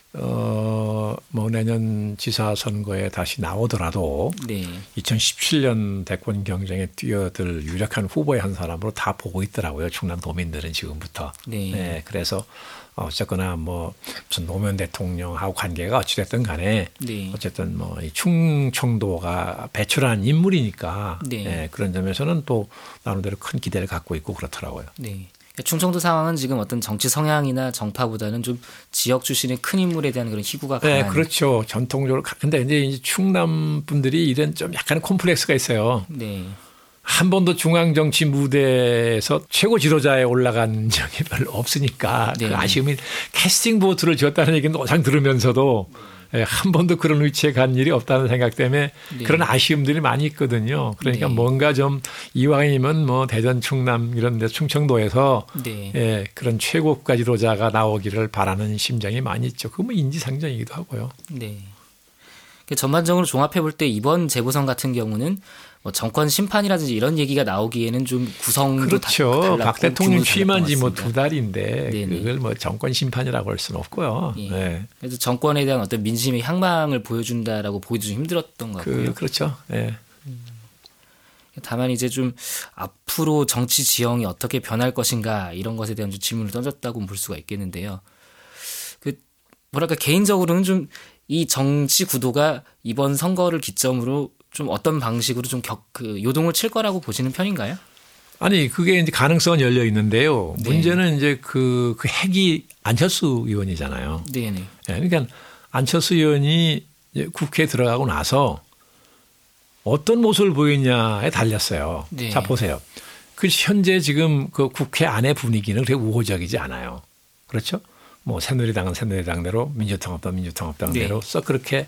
Speaker 2: 뭐 내년 지사 선거에 다시 나오더라도
Speaker 3: 네.
Speaker 2: 2017년 대권 경쟁에 뛰어들 유력한 후보의 한 사람으로 다 보고 있더라고요. 충남 도민들은 지금부터.
Speaker 3: 네.
Speaker 2: 그래서 어쨌거나 뭐 무슨 노무현 대통령하고 관계가 어찌됐든 간에
Speaker 3: 네.
Speaker 2: 어쨌든 뭐 이 충청도가 배출한 인물이니까
Speaker 3: 네.
Speaker 2: 그런 점에서는 또 나름대로 큰 기대를 갖고 있고 그렇더라고요.
Speaker 3: 네. 충청도 상황은 지금 어떤 정치 성향이나 정파보다는 좀 지역 출신의 큰 인물에 대한 그런 희구가 강한.
Speaker 2: 네, 그렇죠. 전통적으로. 근데 이제 충남 분들이 이런 좀 약간 콤플렉스가 있어요.
Speaker 3: 네.
Speaker 2: 한 번도 중앙 정치 무대에서 최고 지도자에 올라간 적이 별로 없으니까
Speaker 3: 네.
Speaker 2: 그 아쉬움이 캐스팅 보트를 지었다는 얘기는 항상 들으면서도 한 번도 그런 위치에 간 일이 없다는 생각 때문에
Speaker 3: 네.
Speaker 2: 그런 아쉬움들이 많이 있거든요. 그러니까
Speaker 3: 네.
Speaker 2: 뭔가 좀 이왕이면 뭐 대전, 충남 이런 데 충청도에서
Speaker 3: 네.
Speaker 2: 그런 최고가 지도자가 나오기를 바라는 심정이 많이 있죠. 그건 뭐 인지상정이기도 하고요.
Speaker 3: 네. 전반적으로 종합해 볼 때 이번 재보선 같은 경우는 뭐 정권 심판이라든지 이런 얘기가 나오기에는 좀 구성도
Speaker 2: 그렇죠. 박 대통령 취임한 지 뭐 2달인데
Speaker 3: 네네.
Speaker 2: 그걸 뭐 정권 심판이라고 할 수는 없고요.
Speaker 3: 예.
Speaker 2: 네.
Speaker 3: 그래서 정권에 대한 어떤 민심의 향망을 보여준다라고 보기도 좀 힘들었던 것 같고요.
Speaker 2: 그렇죠. 네.
Speaker 3: 다만 이제 좀 앞으로 정치 지형이 어떻게 변할 것인가 이런 것에 대한 좀 질문을 던졌다고 볼 수가 있겠는데요. 뭐랄까 개인적으로는 좀 이 정치 구도가 이번 선거를 기점으로 좀 어떤 방식으로 좀 요동을 칠 거라고 보시는 편인가요?
Speaker 2: 아니 그게 이제 가능성은 열려 있는데요.
Speaker 3: 네.
Speaker 2: 문제는 이제 그 핵이 안철수 의원이잖아요.
Speaker 3: 네네.
Speaker 2: 그러니까 안철수 의원이 이제 국회에 들어가고 나서 어떤 모습을 보이냐에 달렸어요.
Speaker 3: 네.
Speaker 2: 자 보세요. 그 현재 지금 그 국회 안의 분위기는 그렇게 우호적이지 않아요. 그렇죠? 뭐 새누리당은 새누리당대로 민주통합당 민주통합당대로
Speaker 3: 네.
Speaker 2: 썩 그렇게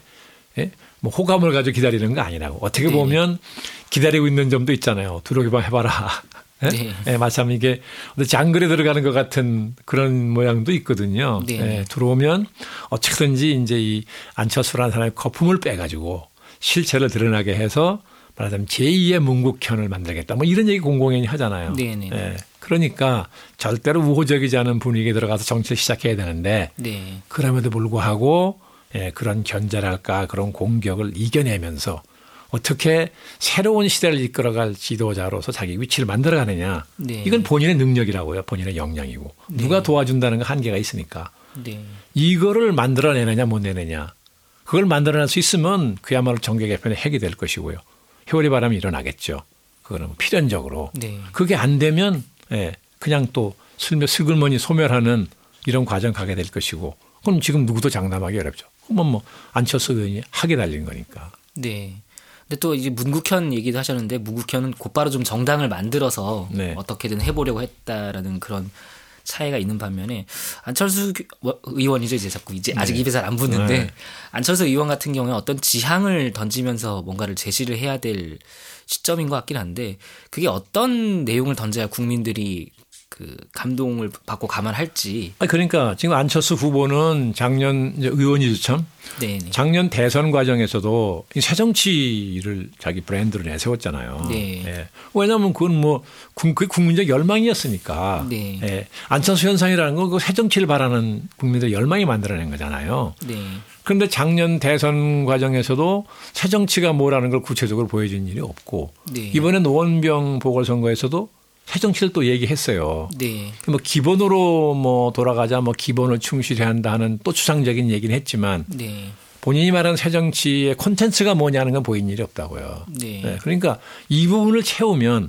Speaker 2: 뭐 호감을 가지고 기다리는 거 아니라고. 어떻게
Speaker 3: 네.
Speaker 2: 보면 기다리고 있는 점도 있잖아요. 들어오기만 해봐라.
Speaker 3: 네.
Speaker 2: 마침 이게 장글에 들어가는 것 같은 그런 모양도 있거든요.
Speaker 3: 네.
Speaker 2: 들어오면 어떻게든지 이제 이 안철수라는 사람의 거품을 빼가지고 실체를 드러나게 해서 말하자면 제2의 문국현을 만들겠다. 뭐 이런 얘기 공공연히 하잖아요.
Speaker 3: 네네.
Speaker 2: 그러니까 절대로 우호적이지 않은 분위기에 들어가서 정치를 시작해야 되는데
Speaker 3: 네.
Speaker 2: 그럼에도 불구하고 그런 견제랄까 그런 공격을 이겨내면서 어떻게 새로운 시대를 이끌어갈 지도자로서 자기 위치를 만들어가느냐.
Speaker 3: 네.
Speaker 2: 이건 본인의 능력이라고요. 본인의 역량이고.
Speaker 3: 네.
Speaker 2: 누가 도와준다는 건 한계가 있으니까.
Speaker 3: 네.
Speaker 2: 이거를 만들어내느냐 못 내느냐. 그걸 만들어낼 수 있으면 그야말로 정계 개편의 핵이 될 것이고요. 회오리 바람이 일어나겠죠. 그거는 필연적으로.
Speaker 3: 네.
Speaker 2: 그게 안 되면 그냥 또 슬그머니 소멸하는 이런 과정 가게 될 것이고 그럼 지금 누구도 장담하기 어렵죠. 그러면 뭐 안철수 의원이 하게 달린 거니까.
Speaker 3: 네. 근데 또 이제 문국현 얘기도 하셨는데 문국현은 곧바로 좀 정당을 만들어서
Speaker 2: 네.
Speaker 3: 어떻게든 해보려고 했다라는 그런 차이가 있는 반면에 안철수 의원이죠 이제 자꾸 이제 아직 입에 잘 안 붙는데
Speaker 2: 네.
Speaker 3: 안철수 의원 같은 경우에 어떤 지향을 던지면서 뭔가를 제시를 해야 될 시점인 것 같긴 한데 그게 어떤 내용을 던져야 국민들이 그 감동을 받고 감안할지.
Speaker 2: 그러니까 지금 안철수 후보는 작년 이제 의원이죠 참.
Speaker 3: 네네.
Speaker 2: 작년 대선 과정에서도 이 새정치를 자기 브랜드로 내세웠잖아요.
Speaker 3: 네.
Speaker 2: 왜냐하면 그건 뭐 그게 국민적 열망이었으니까.
Speaker 3: 네.
Speaker 2: 안철수 현상이라는 건 그 새정치를 바라는 국민들 열망이 만들어낸 거잖아요.
Speaker 3: 네.
Speaker 2: 그런데 작년 대선 과정에서도 새정치가 뭐라는 걸 구체적으로 보여준 일이 없고
Speaker 3: 네.
Speaker 2: 이번에 노원병 보궐선거에서도 새정치를 또 얘기했어요.
Speaker 3: 네.
Speaker 2: 뭐 기본으로 뭐 돌아가자 뭐 기본을 충실해야 한다 하는 또 추상적인 얘기는 했지만
Speaker 3: 네.
Speaker 2: 본인이 말하는 새정치의 콘텐츠가 뭐냐는 건 보인 일이 없다고요.
Speaker 3: 네.
Speaker 2: 네, 그러니까 이 부분을 채우면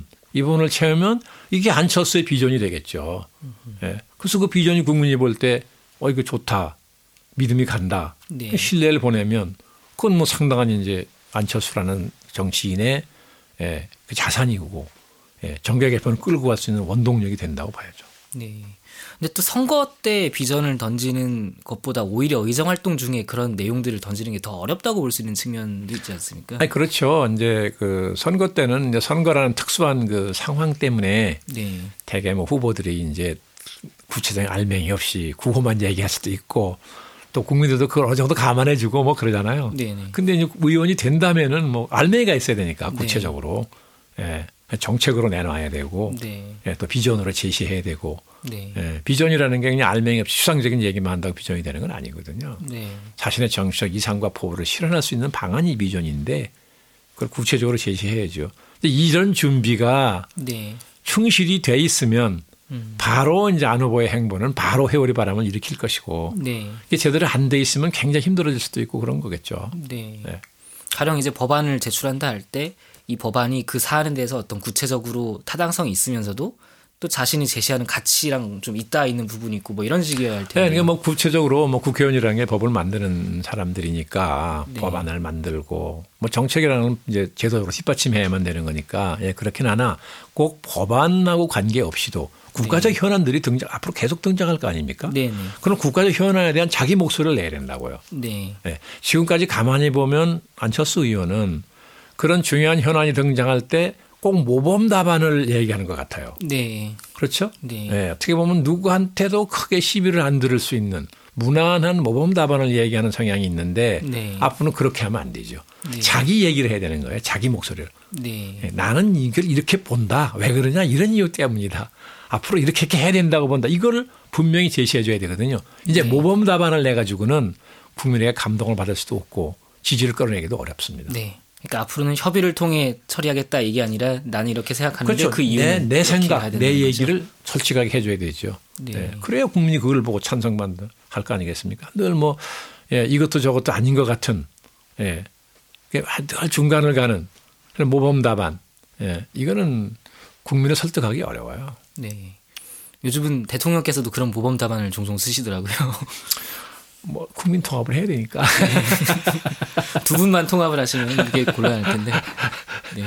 Speaker 2: 이게 안철수의 비전이 되겠죠. 네, 그래서 그 비전이 국민이 볼 때 이거 좋다. 믿음이 간다.
Speaker 3: 네.
Speaker 2: 신뢰를 보내면 그건 뭐 상당한 이제 안철수라는 정치인의 그 자산이고 정계 개편을 끌고 갈 수 있는 원동력이 된다고 봐야죠.
Speaker 3: 네. 근데 또 선거 때 비전을 던지는 것보다 오히려 의정 활동 중에 그런 내용들을 던지는 게 더 어렵다고 볼 수 있는 측면도 있지 않습니까?
Speaker 2: 아니, 그렇죠. 이제 그 선거 때는 이제 선거라는 특수한 그 상황 때문에
Speaker 3: 네.
Speaker 2: 대개 뭐 후보들이 이제 구체적인 알맹이 없이 구호만 얘기할 수도 있고 또 국민들도 그걸 어느 정도 감안해 주고 뭐 그러잖아요.
Speaker 3: 네네.
Speaker 2: 근데 이제 의원이 된다면은 뭐 알맹이가 있어야 되니까 구체적으로. 네. 정책으로 내놔야 되고
Speaker 3: 네.
Speaker 2: 또 비전으로 제시해야 되고
Speaker 3: 네.
Speaker 2: 비전이라는 게 그냥 알맹이 없이 추상적인 얘기만 한다고 비전이 되는 건 아니거든요.
Speaker 3: 네.
Speaker 2: 자신의 정치적 이상과 포부를 실현할 수 있는 방안이 비전인데 그걸 구체적으로 제시해야죠. 근데 이런 준비가
Speaker 3: 네.
Speaker 2: 충실이 돼 있으면 바로 이제 안 후보의 행보는 바로 회오리 바람을 일으킬 것이고
Speaker 3: 네.
Speaker 2: 이게 제대로 안 돼 있으면 굉장히 힘들어질 수도 있고 그런 거겠죠.
Speaker 3: 네.
Speaker 2: 네.
Speaker 3: 가령 이제 법안을 제출한다 할 때 이 법안이 그 사안에 대해서 어떤 구체적으로 타당성이 있으면서도 또 자신이 제시하는 가치랑 좀 있다 있는 부분이 있고 뭐 이런 식이어야 할 텐데.
Speaker 2: 네, 그러니까 뭐 구체적으로 뭐 국회의원이라는 게 법을 만드는 사람들이니까
Speaker 3: 네.
Speaker 2: 법안을 만들고 뭐 정책이라는 건 이제 제도적으로 뒷받침해야만 되는 거니까 그렇긴 하나 꼭 법안하고 관계없이도 국가적 현안들이 앞으로 계속 등장할 거 아닙니까?
Speaker 3: 네.
Speaker 2: 그럼 국가적 현안에 대한 자기 목소리를 내야 된다고요.
Speaker 3: 네.
Speaker 2: 네. 지금까지 가만히 보면 안철수 의원은 그런 중요한 현안이 등장할 때 꼭 모범 답안을 얘기하는 것 같아요.
Speaker 3: 네.
Speaker 2: 그렇죠?
Speaker 3: 네.
Speaker 2: 네. 어떻게 보면 누구한테도 크게 시비를 안 들을 수 있는 무난한 모범 답안을 얘기하는 성향이 있는데
Speaker 3: 네.
Speaker 2: 앞으로는 그렇게 하면 안 되죠.
Speaker 3: 네.
Speaker 2: 자기 얘기를 해야 되는 거예요. 자기 목소리를.
Speaker 3: 네.
Speaker 2: 네. 나는 이걸 이렇게 본다. 왜 그러냐? 이런 이유 때문이다. 앞으로 이렇게 해야 된다고 본다. 이거를 분명히 제시해 줘야 되거든요. 이제
Speaker 3: 네.
Speaker 2: 모범 답안을 내 가지고는 국민에게 감동을 받을 수도 없고 지지를 끌어내기도 어렵습니다.
Speaker 3: 네. 그러니까 앞으로는 협의를 통해 처리하겠다 이게 아니라 나는 이렇게 생각하는데
Speaker 2: 그렇죠.
Speaker 3: 그 이유는
Speaker 2: 내 생각,
Speaker 3: 가야 된다는
Speaker 2: 내
Speaker 3: 거죠.
Speaker 2: 얘기를 솔직하게 해줘야 되죠.
Speaker 3: 네.
Speaker 2: 네. 그래야 국민이 그걸 보고 찬성받는 할 거 아니겠습니까? 늘 뭐 이것도 저것도 아닌 것 같은 늘 중간을 가는 그런 모범 답안 이거는 국민을 설득하기 어려워요.
Speaker 3: 네. 요즘은 대통령께서도 그런 모범 답안을 종종 쓰시더라고요.
Speaker 2: 뭐 국민 통합을 해야 되니까.
Speaker 3: 두 분만 통합을 하시면 이게 곤란할 텐데. 네.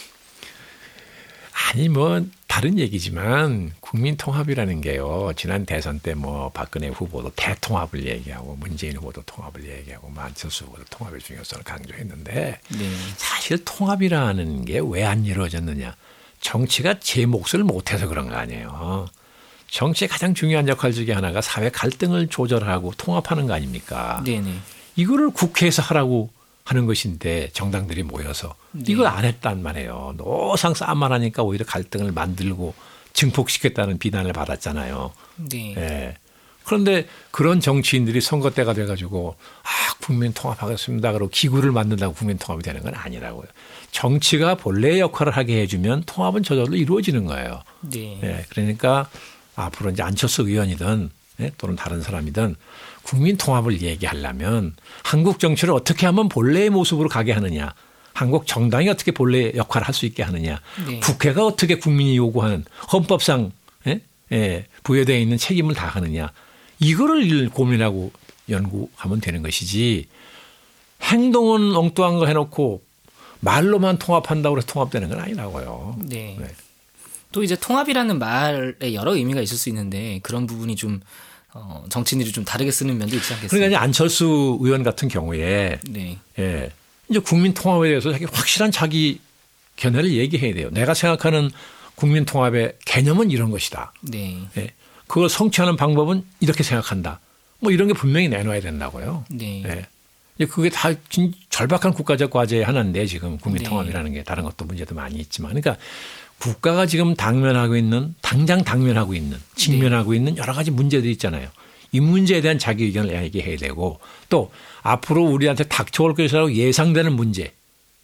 Speaker 2: 아니 뭐 다른 얘기지만 국민 통합이라는 게요. 지난 대선 때 뭐 박근혜 후보도 대통합을 얘기하고 문재인 후보도 통합을 얘기하고 안철수 후보도 통합의 중요성을 강조했는데
Speaker 3: 네.
Speaker 2: 사실 통합이라는 게 왜 안 이루어졌느냐. 정치가 제 몫을 못해서 그런 거 아니에요. 정치의 가장 중요한 역할 중에 하나가 사회 갈등을 조절하고 통합하는 거 아닙니까?
Speaker 3: 네네.
Speaker 2: 이거를 국회에서 하라고 하는 것인데 정당들이 모여서 이걸 안 했단 말이에요. 노상 싸움만 하니까 오히려 갈등을 만들고 증폭시켰다는 비난을 받았잖아요.
Speaker 3: 네.
Speaker 2: 네. 그런데 그런 정치인들이 선거 때가 돼가지고 국민 통합하겠습니다. 그러고 기구를 만든다고 국민 통합이 되는 건 아니라고요. 정치가 본래의 역할을 하게 해주면 통합은 저절로 이루어지는 거예요.
Speaker 3: 네.
Speaker 2: 네. 그러니까 앞으로 이제 안철수 의원이든 또는 다른 사람이든 국민 통합을 얘기하려면 한국 정치를 어떻게 하면 본래의 모습으로 가게 하느냐. 한국 정당이 어떻게 본래의 역할을 할 수 있게 하느냐.
Speaker 3: 네.
Speaker 2: 국회가 어떻게 국민이 요구하는 헌법상 부여되어 있는 책임을 다하느냐. 이거를 고민하고 연구하면 되는 것이지 행동은 엉뚱한 거 해놓고 말로만 통합한다고 해서 통합되는 건 아니라고요.
Speaker 3: 네. 또 이제 통합이라는 말에 여러 의미가 있을 수 있는데 그런 부분이 좀 정치인들이 좀 다르게 쓰는 면도 있지 않겠습니까?
Speaker 2: 그러니까 이제 안철수 의원 같은 경우에
Speaker 3: 네.
Speaker 2: 이제 국민 통합에 대해서 확실한 자기 견해를 얘기해야 돼요. 내가 생각하는 국민 통합의 개념은 이런 것이다.
Speaker 3: 네.
Speaker 2: 그걸 성취하는 방법은 이렇게 생각한다. 뭐 이런 게 분명히 내놔야 된다고요.
Speaker 3: 네.
Speaker 2: 그게 다 절박한 국가적 과제의 하나인데 지금 국민
Speaker 3: 네.
Speaker 2: 통합이라는 게 다른 것도 문제도 많이 있지만 그러니까 국가가 지금 당면하고 있는 직면하고 있는 여러 가지 문제들이 있잖아요. 이 문제에 대한 자기 의견을 얘기해야 되고 또 앞으로 우리한테 닥쳐올 것이라고 예상되는 문제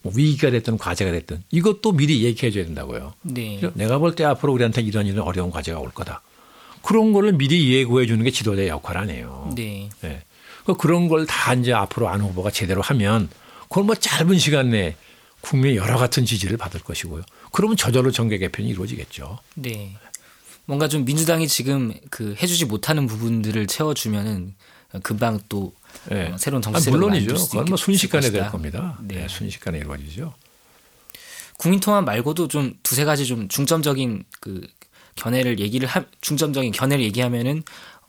Speaker 2: 뭐 위기가 됐든 과제가 됐든 이것도 미리 얘기해 줘야 된다고요.
Speaker 3: 네.
Speaker 2: 내가 볼 때 앞으로 우리한테 이런 어려운 과제가 올 거다. 그런 거를 미리 예고해 주는 게 지도자의 역할 아니에요.
Speaker 3: 네.
Speaker 2: 네. 그런 걸 다 이제 앞으로 안 후보가 제대로 하면 그걸 뭐 짧은 시간 내에 국민의 여러 같은 지지를 받을 것이고요. 그러면 저절로 정계 개편이 이루어지겠죠.
Speaker 3: 네. 뭔가 좀 민주당이 지금 그 해주지 못하는 부분들을 채워주면은 금방 또
Speaker 2: 네.
Speaker 3: 새로운 정치세력을
Speaker 2: 물론이죠.
Speaker 3: 만들 수
Speaker 2: 그건 뭐 순식간에 될
Speaker 3: 것이다.
Speaker 2: 겁니다.
Speaker 3: 네.
Speaker 2: 네. 순식간에 이루어지죠.
Speaker 3: 국민통합 말고도 좀 두세 가지 좀 중점적인 그 중점적인 견해를 얘기하면은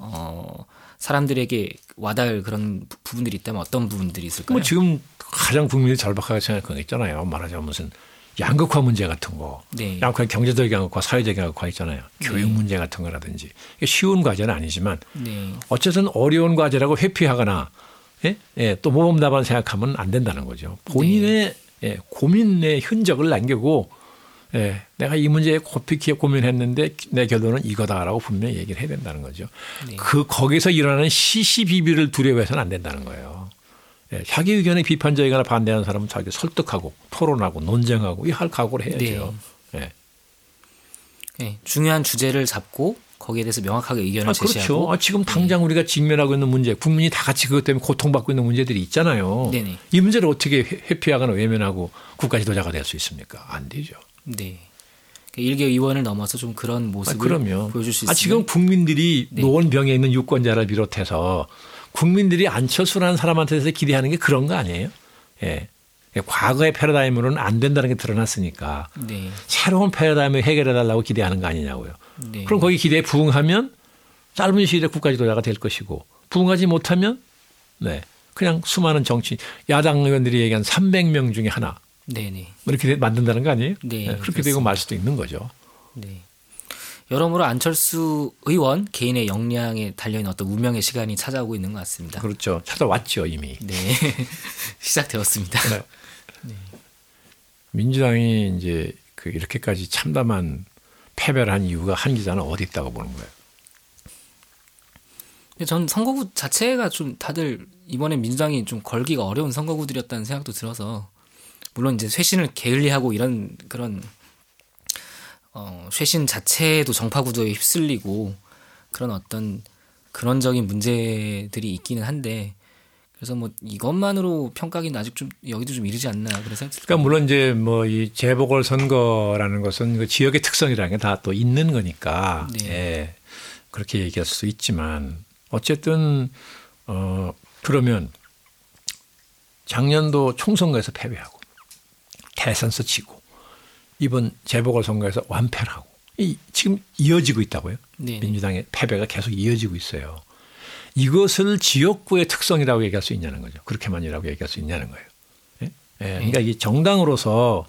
Speaker 3: 사람들에게 와닿을 그런 부분들이 있다면 어떤 부분들이 있을까요?
Speaker 2: 뭐 지금 가장 국민이 절박하게 생각하는 게 있잖아요. 말하자면 무슨 양극화 문제 같은 거.
Speaker 3: 네.
Speaker 2: 양극화 경제적 양극화, 사회적 양극화 있잖아요. 교육 문제 같은 거라든지. 이게 쉬운 과제는 아니지만
Speaker 3: 네.
Speaker 2: 어쨌든 어려운 과제라고 회피하거나 또 모범 답안 생각하면 안 된다는 거죠. 본인의 고민의 흔적을 남기고 내가 이 문제에 깊이 고민했는데 내 결론은 이거다라고 분명히 얘기를 해야 된다는 거죠.
Speaker 3: 네.
Speaker 2: 거기서 일어나는 시시비비를 두려워해서는 안 된다는 거예요. 자기 의견에 비판적이거나 반대하는 사람은 자기 설득하고 토론하고 논쟁하고 할 각오를 해야죠. 네.
Speaker 3: 네. 중요한 주제를 잡고 거기에 대해서 명확하게 의견을
Speaker 2: 그렇죠.
Speaker 3: 제시하고.
Speaker 2: 지금 당장 우리가 직면하고 있는 문제, 국민이 다 같이 그것 때문에 고통받고 있는 문제들이 있잖아요.
Speaker 3: 네네.
Speaker 2: 이 문제를 어떻게 회피하거나 외면하고 국가 지도자가 될 수 있습니까? 안 되죠.
Speaker 3: 네. 일개 의원을 넘어서 좀 그런 모습을
Speaker 2: 그럼요.
Speaker 3: 보여줄 수 있으면.
Speaker 2: 지금 국민들이
Speaker 3: 네.
Speaker 2: 노원병에 있는 유권자를 비롯해서 국민들이 안철수라는 사람한테서 기대하는 게 그런 거 아니에요? 예. 과거의 패러다임으로는 안 된다는 게 드러났으니까
Speaker 3: 네.
Speaker 2: 새로운 패러다임을 해결해달라고 기대하는 거 아니냐고요.
Speaker 3: 네.
Speaker 2: 그럼 거기 기대에 부응하면 짧은 시일에 국가 지도자가 될 것이고 부응하지 못하면 그냥 수많은 정치 야당 의원들이 얘기한 300명 중에 하나
Speaker 3: 네네.
Speaker 2: 이렇게 만든다는 거 아니에요?
Speaker 3: 네,
Speaker 2: 그렇게
Speaker 3: 그렇습니다.
Speaker 2: 되고 말 수도 있는 거죠.
Speaker 3: 네. 여러모로 안철수 의원 개인의 역량에 달려있는 어떤 운명의 시간이 찾아오고 있는 것 같습니다.
Speaker 2: 그렇죠. 찾아왔죠 이미.
Speaker 3: 네. 시작되었습니다.
Speaker 2: 네. 민주당이 이제 이렇게까지 참담한 패배를 한 이유가 한 기자는 어디 있다고 보는 거예요?
Speaker 3: 근데 전 선거구 자체가 좀 다들 이번에 민주당이 좀 걸기가 어려운 선거구들이었다는 생각도 들어서 물론 이제 쇄신을 게을리하고 이런 그런 쇄신 자체도 정파구도에 휩쓸리고 그런 어떤 근원적인 문제들이 있기는 한데 그래서 뭐 이것만으로 평가하기는 아직 좀 여기도 좀 이르지 않나 그런 생각이 들어요.
Speaker 2: 그러니까 물론 이제 뭐 이 재보궐 선거라는 것은 그 지역의 특성이라는 게 다 또 있는 거니까
Speaker 3: 네.
Speaker 2: 그렇게 얘기할 수 있지만 어쨌든 그러면 작년도 총선거에서 패배하고 대선에서 지고 이번 재보궐 선거에서 완패를 하고 지금 이어지고 있다고요.
Speaker 3: 네.
Speaker 2: 민주당의 패배가 계속 이어지고 있어요. 이것을 지역구의 특성이라고 얘기할 수 있냐는 거죠. 그렇게만이라고 얘기할 수 있냐는 거예요. 그러니까 이 정당으로서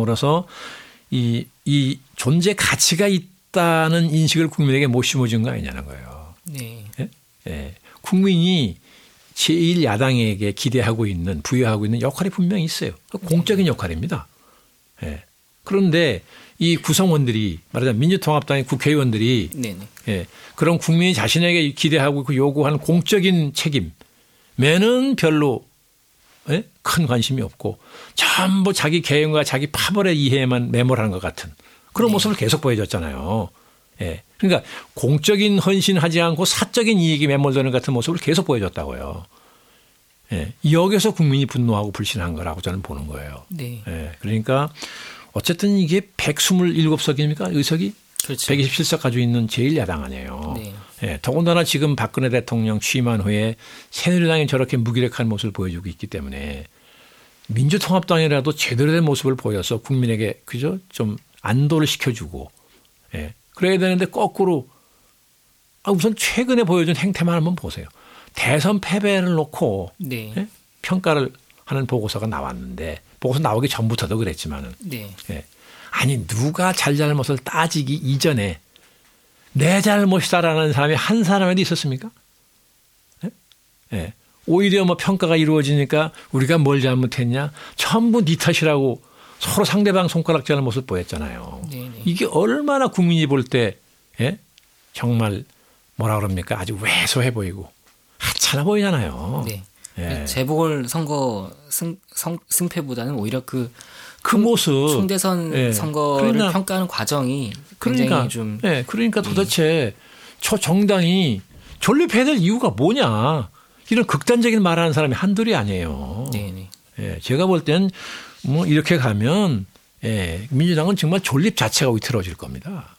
Speaker 2: 이 존재 가치가 있다는 인식을 국민에게 못 심어준 거 아니냐는 거예요.
Speaker 3: 네.
Speaker 2: 국민이 제1야당에게 기대하고 있는 부여하고 있는 역할이 분명히 있어요. 공적인 역할입니다. 그런데 이 구성원들이 말하자면 민주통합당의 국회의원들이
Speaker 3: 네네.
Speaker 2: 그런 국민이 자신에게 기대하고 요구하는 공적인 책임에는 별로 큰 관심이 없고 전부 자기 개인과 자기 파벌의 이해에만 매몰하는 것 같은 그런 모습을 계속 보여줬잖아요. 그러니까 공적인 헌신하지 않고 사적인 이익이 매몰되는 같은 모습을 계속 보여줬다고요. 여기서 국민이 분노하고 불신한 거라고 저는 보는 거예요.
Speaker 3: 네.
Speaker 2: 그러니까 어쨌든 이게 127석입니까? 의석이?
Speaker 3: 그렇죠.
Speaker 2: 127석 가지고 있는 제1야당 아니에요.
Speaker 3: 네.
Speaker 2: 더군다나 지금 박근혜 대통령 취임한 후에 새누리당이 저렇게 무기력한 모습을 보여주고 있기 때문에 민주통합당이라도 제대로 된 모습을 보여서 국민에게 그죠? 좀 안도를 시켜주고 그래야 되는데 거꾸로 우선 최근에 보여준 행태만 한번 보세요. 대선 패배를 놓고
Speaker 3: 네.
Speaker 2: 평가를 하는 보고서가 나왔는데 보고서 나오기 전부터도 그랬지만은
Speaker 3: 네.
Speaker 2: 아니 누가 잘잘못을 따지기 이전에 내 잘못이다라는 사람이 한 사람에도 있었습니까? 오히려 뭐 평가가 이루어지니까 우리가 뭘 잘못했냐 전부 네 탓이라고 서로 상대방 손가락질하는 모습 보였잖아요.
Speaker 3: 네네.
Speaker 2: 이게 얼마나 국민이 볼 때 정말 뭐라 그럽니까 아주 왜소해 보이고 하찮아 보이잖아요.
Speaker 3: 네.
Speaker 2: 예.
Speaker 3: 재보궐 선거 승패보다는 오히려 그
Speaker 2: 모습
Speaker 3: 총대선
Speaker 2: 예.
Speaker 3: 선거를
Speaker 2: 그러니까,
Speaker 3: 평가하는 과정이 굉장히 좀
Speaker 2: 그러니까 도대체 저 정당이 존립해야 될 이유가 뭐냐 이런 극단적인 말하는 사람이 한둘이 아니에요.
Speaker 3: 네.
Speaker 2: 예. 제가 볼 땐 뭐 이렇게 가면 민주당은 정말 존립 자체가 위태로워질 겁니다.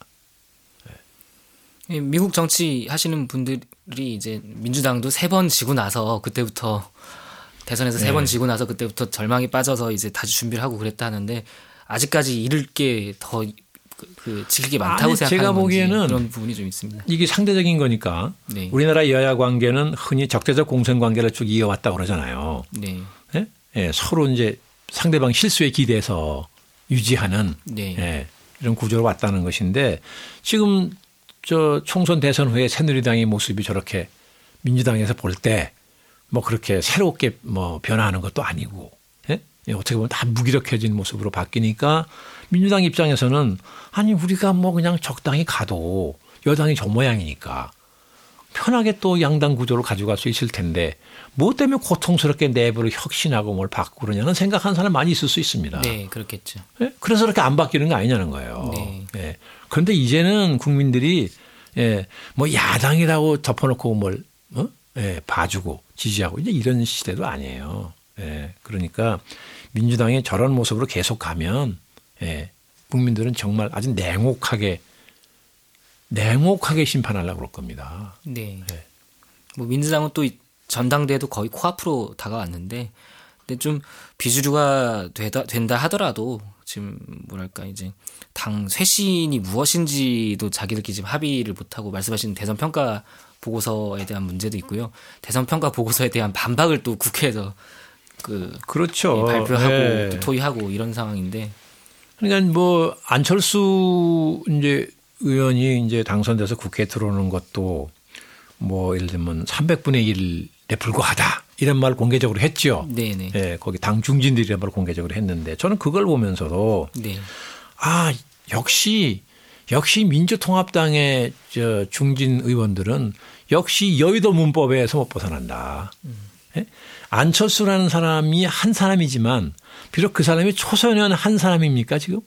Speaker 3: 미국 정치 하시는 분들이 이제 민주당도 3번 지고 나서 그때부터 대선에서 3번 지고 나서 그때부터 절망에 빠져서 이제 다시 준비를 하고 그랬다 하는데 아직까지 잃을 게 더 지킬 게 많다고 생각하는
Speaker 2: 제가 보기에는
Speaker 3: 그런 부분이 좀 있습니다.
Speaker 2: 이게 상대적인 거니까
Speaker 3: 네.
Speaker 2: 우리나라 여야 관계는 흔히 적대적 공생 관계를 쭉 이어왔다고 그러잖아요.
Speaker 3: 네.
Speaker 2: 서로 이제 상대방 실수에 기대서 유지하는 이런 구조로 왔다는 것인데 지금 저 총선 대선 후에 새누리당의 모습이 저렇게 민주당에서 볼 때 뭐 그렇게 새롭게 뭐 변화하는 것도 아니고 어떻게 보면 다 무기력해진 모습으로 바뀌니까 민주당 입장에서는 아니 우리가 뭐 그냥 적당히 가도 여당이 저 모양이니까 편하게 또 양당 구조를 가져갈 수 있을 텐데 뭐 때문에 고통스럽게 내부를 혁신하고 뭘 바꾸고 그러냐는 생각하는 사람 많이 있을 수 있습니다.
Speaker 3: 네, 그렇겠죠.
Speaker 2: 그래서 그렇게 안 바뀌는 거 아니냐는 거예요.
Speaker 3: 네.
Speaker 2: 그런데 이제는 국민들이 뭐 야당이라고 덮어놓고 뭘 봐주고 지지하고 이제 이런 시대도 아니에요. 그러니까 민주당이 저런 모습으로 계속 가면 국민들은 정말 아주 냉혹하게 심판하려고 그럴 겁니다.
Speaker 3: 네. 뭐 민주당은 또 전당대회도 거의 코앞으로 다가왔는데, 근데 좀 비주류가 된다 하더라도 지금 뭐랄까 이제 당 쇄신이 무엇인지도 자기들끼리 지금 합의를 못하고 말씀하신 대선 평가 보고서에 대한 문제도 있고요. 대선 평가 보고서에 대한 반박을 또 국회에서
Speaker 2: 그렇죠.
Speaker 3: 발표하고 또 토의하고 이런 상황인데.
Speaker 2: 그러니까 뭐 안철수 이제 의원이 이제 당선돼서 국회에 들어오는 것도 뭐 예를 들면 300분의 1에 불과하다 이런 말 공개적으로 했죠.
Speaker 3: 네네.
Speaker 2: 거기 당 중진들이 이런 말 공개적으로 했는데 저는 그걸 보면서도 역시 민주통합당의 저 중진 의원들은 역시 여의도 문법에서 못 벗어난다. 안철수라는 사람이 한 사람이지만 비록 그 사람이 초선의원 한 사람입니까 지금?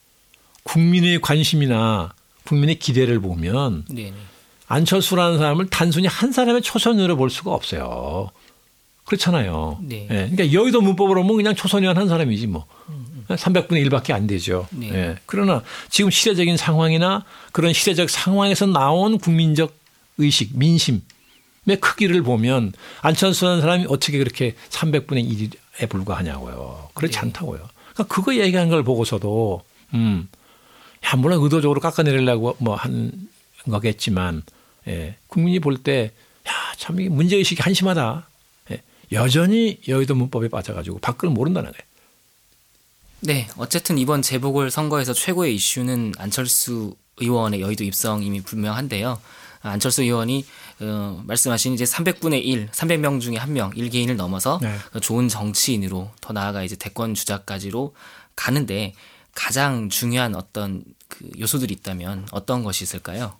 Speaker 2: 국민의 관심이나 국민의 기대를 보면 안철수라는 사람을 단순히 한 사람의 초선의원으로 볼 수가 없어요. 그렇잖아요. 그러니까 여의도 문법으로 보면 그냥 초선의원 한 사람이지 뭐. 300분의 1밖에 안 되죠. 그러나 지금 시대적인 상황이나 그런 시대적 상황에서 나온 국민적 의식, 민심의 크기를 보면 안철수라는 사람이 어떻게 그렇게 300분의 1에 불과하냐고요. 그렇지 않다고요. 그러니까 그거 얘기한 걸 보고서도 물론 의도적으로 깎아내리려고 뭐 한 거겠지만 국민이 볼 때 참 이게 문제의식이 한심하다. 여전히 여의도 문법에 빠져가지고 밖을 모른다는 거예요.
Speaker 3: 네. 어쨌든 이번 재보궐 선거에서 최고의 이슈는 안철수 의원의 여의도 입성임이 분명한데요. 안철수 의원이 말씀하신 이제 300분의 1, 300명 중에 1명, 1개인을 넘어서 좋은 정치인으로 더 나아가 이제 대권 주자까지로 가는데 가장 중요한 어떤 그 요소들이 있다면 어떤 것이 있을까요?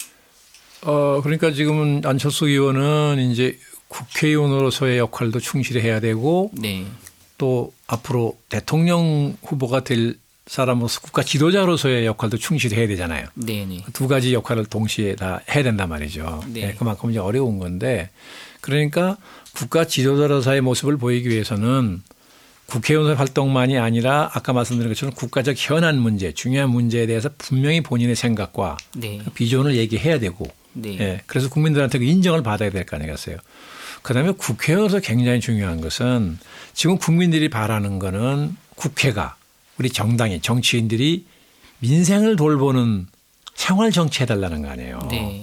Speaker 2: 그러니까 지금은 안철수 의원은 이제 국회의원으로서의 역할도 충실해야 되고 또 앞으로 대통령 후보가 될 사람으로서 국가 지도자로서의 역할도 충실해야 되잖아요. 두 가지 역할을 동시에 다 해야 된단 말이죠. 그만큼 이제 어려운 건데 그러니까 국가 지도자로서의 모습을 보이기 위해서는 국회의원 활동만이 아니라 아까 말씀드린 것처럼 국가적 현안 문제, 중요한 문제에 대해서 분명히 본인의 생각과 비전을 얘기해야 되고 그래서 국민들한테 그 인정을 받아야 될 거 아니겠어요. 그다음에 국회에서 굉장히 중요한 것은 지금 국민들이 바라는 거는 국회가 우리 정당이 정치인들이 민생을 돌보는 생활 정치 해달라는 거 아니에요.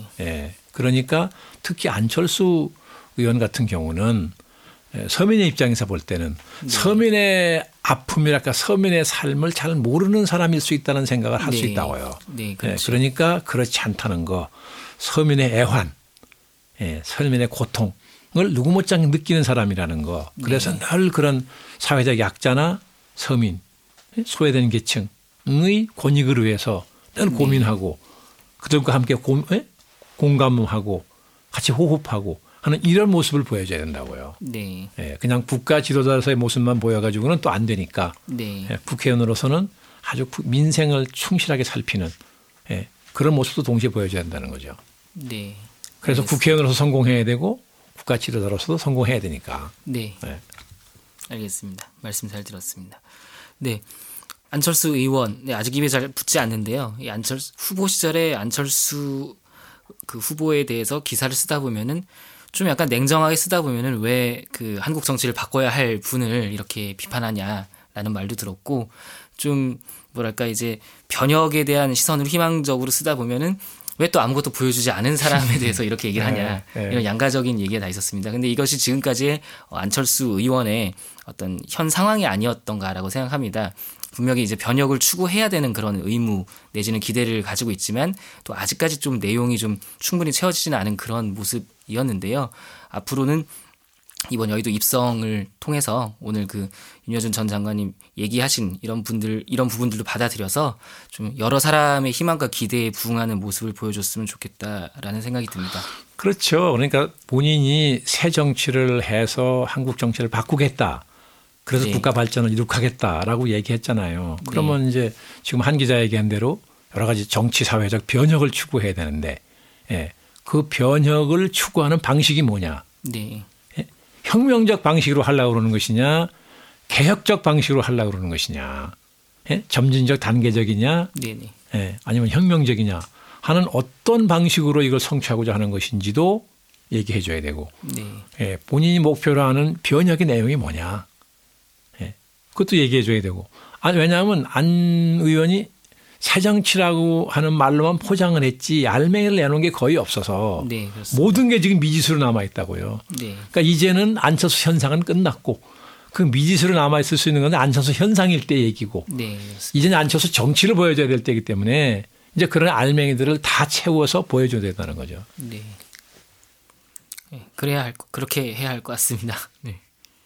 Speaker 2: 그러니까 특히 안철수 의원 같은 경우는 서민의 입장에서 볼 때는 서민의 아픔이랄까 서민의 삶을 잘 모르는 사람일 수 있다는 생각을 할 수 있다고요. 그러니까 그렇지 않다는 거 서민의 애환, 서민의 고통을 누구 못지않게 느끼는 사람이라는 거. 그래서 늘 그런 사회적 약자나 서민, 소외된 계층의 권익을 위해서 늘 고민하고 그들과 함께 공감하고 같이 호흡하고 하는 이런 모습을 보여줘야 된다고요.
Speaker 3: 네.
Speaker 2: 예, 그냥 국가 지도자로서의 모습만 보여가지고는 또 안 되니까
Speaker 3: 네.
Speaker 2: 예, 국회의원으로서는 아주 민생을 충실하게 살피는 예, 그런 모습도 동시에 보여줘야 된다는 거죠.
Speaker 3: 네.
Speaker 2: 그래서
Speaker 3: 알겠습니다.
Speaker 2: 국회의원으로서 성공해야 되고 국가 지도자로서도 성공해야 되니까.
Speaker 3: 네.
Speaker 2: 예.
Speaker 3: 알겠습니다. 말씀 잘 들었습니다. 네. 안철수 의원, 네, 아직 입에 잘 붙지 않는데요. 이 안철수 후보 시절에 안철수 그 후보에 대해서 기사를 쓰다 보면은 좀 약간 냉정하게 쓰다 보면은 왜 그 한국 정치를 바꿔야 할 분을 이렇게 비판하냐라는 말도 들었고, 좀 뭐랄까 이제 변혁에 대한 시선을 희망적으로 쓰다 보면은 왜 또 아무것도 보여주지 않은 사람에 대해서 이렇게 얘기를 하냐, 이런 양가적인 얘기가 다 있었습니다. 근데 이것이 지금까지의 안철수 의원의 어떤 현 상황이 아니었던가라고 생각합니다. 분명히 이제 변혁을 추구해야 되는 그런 의무 내지는 기대를 가지고 있지만 또 아직까지 좀 내용이 좀 충분히 채워지지는 않은 그런 모습이었는데요. 앞으로는 이번 여의도 입성을 통해서 오늘 그 윤여준 전 장관님 얘기하신 이런 부분들도 받아들여서 좀 여러 사람의 희망과 기대에 부응하는 모습을 보여줬으면 좋겠다라는 생각이 듭니다.
Speaker 2: 그렇죠. 그러니까 본인이 새 정치를 해서 한국 정치를 바꾸겠다. 그래서
Speaker 3: 네.
Speaker 2: 국가 발전을 이룩하겠다라고 얘기했잖아요. 그러면 이제 지금 한 기자 얘기한 대로 여러 가지 정치 사회적 변혁을 추구해야 되는데, 예, 그 변혁을 추구하는 방식이 뭐냐?
Speaker 3: 네.
Speaker 2: 예? 혁명적 방식으로 하려고 그러는 것이냐, 개혁적 방식으로 하려고 그러는 것이냐, 예? 점진적 단계적이냐,
Speaker 3: 네네.
Speaker 2: 예, 아니면 혁명적이냐 하는 어떤 방식으로 이걸 성취하고자 하는 것인지도 얘기해 줘야 되고,
Speaker 3: 네.
Speaker 2: 예, 본인이 목표로 하는 변혁의 내용이 뭐냐, 예, 그것도 얘기해 줘야 되고, 왜냐하면 안 의원이 새정치라고 하는 말로만 포장을 했지 알맹이를 내놓은 게 거의 없어서
Speaker 3: 네, 그렇습니다.
Speaker 2: 모든 게 지금 미지수로 남아 있다고요.
Speaker 3: 네.
Speaker 2: 그러니까 이제는 안철수 현상은 끝났고 그 미지수로 남아 있을 수 있는 건 안철수 현상일 때 얘기고,
Speaker 3: 네, 그렇습니다.
Speaker 2: 이제는 안철수 정치를 보여줘야 될 때이기 때문에 이제 그런 알맹이들을 다 채워서 보여줘야 된다는 거죠.
Speaker 3: 네. 네, 그렇게 해야 할 것 같습니다. 네.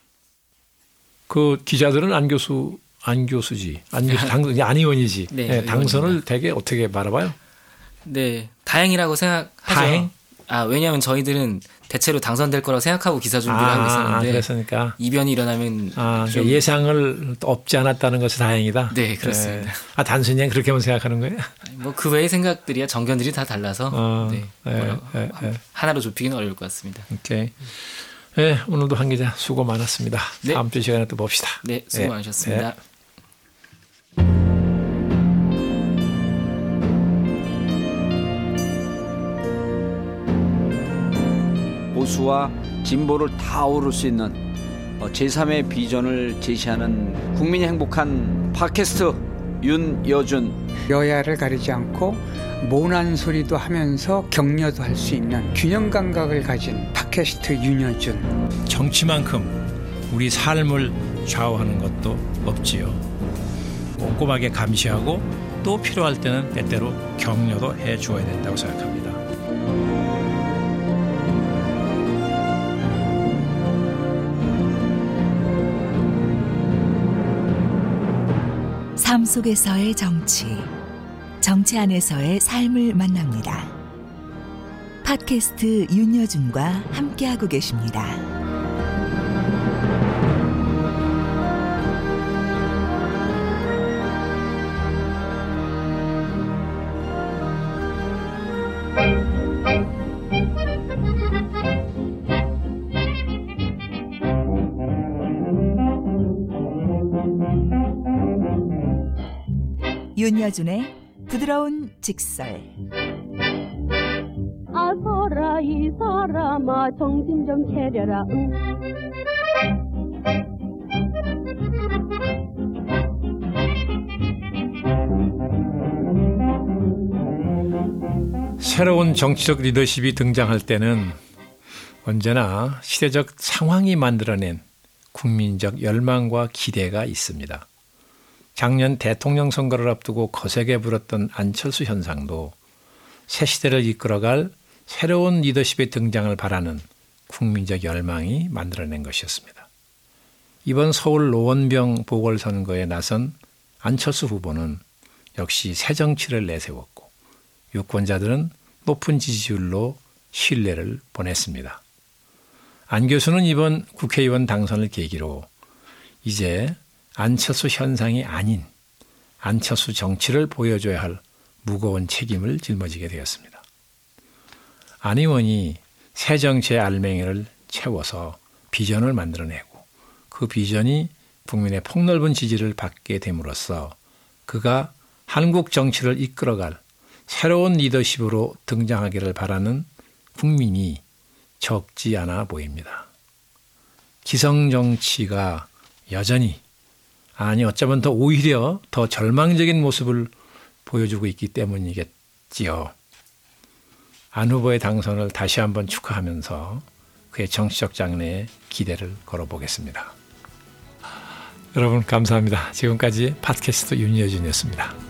Speaker 2: 그 기자들은 안 교수지. 안 의원이지.
Speaker 3: 네,
Speaker 2: 네, 당선을
Speaker 3: 의원입니다.
Speaker 2: 되게 어떻게 바라봐요?
Speaker 3: 네, 다행이라고 생각하죠.
Speaker 2: 다행?
Speaker 3: 왜냐하면 저희들은 대체로 당선될 거라고 생각하고 기사 준비를 하고 있었는데
Speaker 2: 그랬으니까.
Speaker 3: 이변이 일어나면 좀
Speaker 2: 예상을 없지 않았다는 것이 다행이다.
Speaker 3: 네, 그렇습니다.
Speaker 2: 단순히 그냥 그렇게만 생각하는 거예요?
Speaker 3: 뭐 그 외의 생각들이야 정견들이 다 달라서 하나로 좁히기는 어려울 것 같습니다.
Speaker 2: 오케이. 네, 오늘도 한 기자 수고 많았습니다.
Speaker 3: 네.
Speaker 2: 다음 주 시간에 또 봅시다.
Speaker 3: 네, 수고 많으셨습니다.
Speaker 4: 보수와 진보를 다 어우를 수 있는 제3의 비전을 제시하는 국민이 행복한 팟캐스트 윤여준.
Speaker 5: 여야를 가리지 않고 모난 소리도 하면서 격려도 할 수 있는 균형 감각을 가진 팟캐스트 윤여준.
Speaker 2: 정치만큼 우리 삶을 좌우하는 것도 없지요. 꼼꼼하게 감시하고 또 필요할 때는 때때로 격려도 해 주어야 된다고 생각합니다.
Speaker 1: 삶 속에서의 정치, 정치 안에서의 삶을 만납니다. 팟캐스트 윤여준과 함께하고 계십니다. 윤여준의 부드러운 직설.
Speaker 6: 아서라 이 사람아 정신 좀 차려라.
Speaker 2: 새로운 정치적 리더십이 등장할 때는 언제나 시대적 상황이 만들어낸 국민적 열망과 기대가 있습니다. 작년 대통령 선거를 앞두고 거세게 불었던 안철수 현상도 새 시대를 이끌어갈 새로운 리더십의 등장을 바라는 국민적 열망이 만들어낸 것이었습니다. 이번 서울 노원병 보궐선거에 나선 안철수 후보는 역시 새 정치를 내세웠고 유권자들은 높은 지지율로 신뢰를 보냈습니다. 안 교수는 이번 국회의원 당선을 계기로 이제 안철수 현상이 아닌 안철수 정치를 보여줘야 할 무거운 책임을 짊어지게 되었습니다. 안 의원이 새 정치의 알맹이를 채워서 비전을 만들어내고 그 비전이 국민의 폭넓은 지지를 받게 됨으로써 그가 한국 정치를 이끌어갈 새로운 리더십으로 등장하기를 바라는 국민이 적지 않아 보입니다. 기성정치가 여전히 아니 어쩌면 더 오히려 더 절망적인 모습을 보여주고 있기 때문이겠지요. 안 후보의 당선을 다시 한번 축하하면서 그의 정치적 장래에 기대를 걸어보겠습니다. 여러분 감사합니다. 지금까지 팟캐스트 윤여준이었습니다.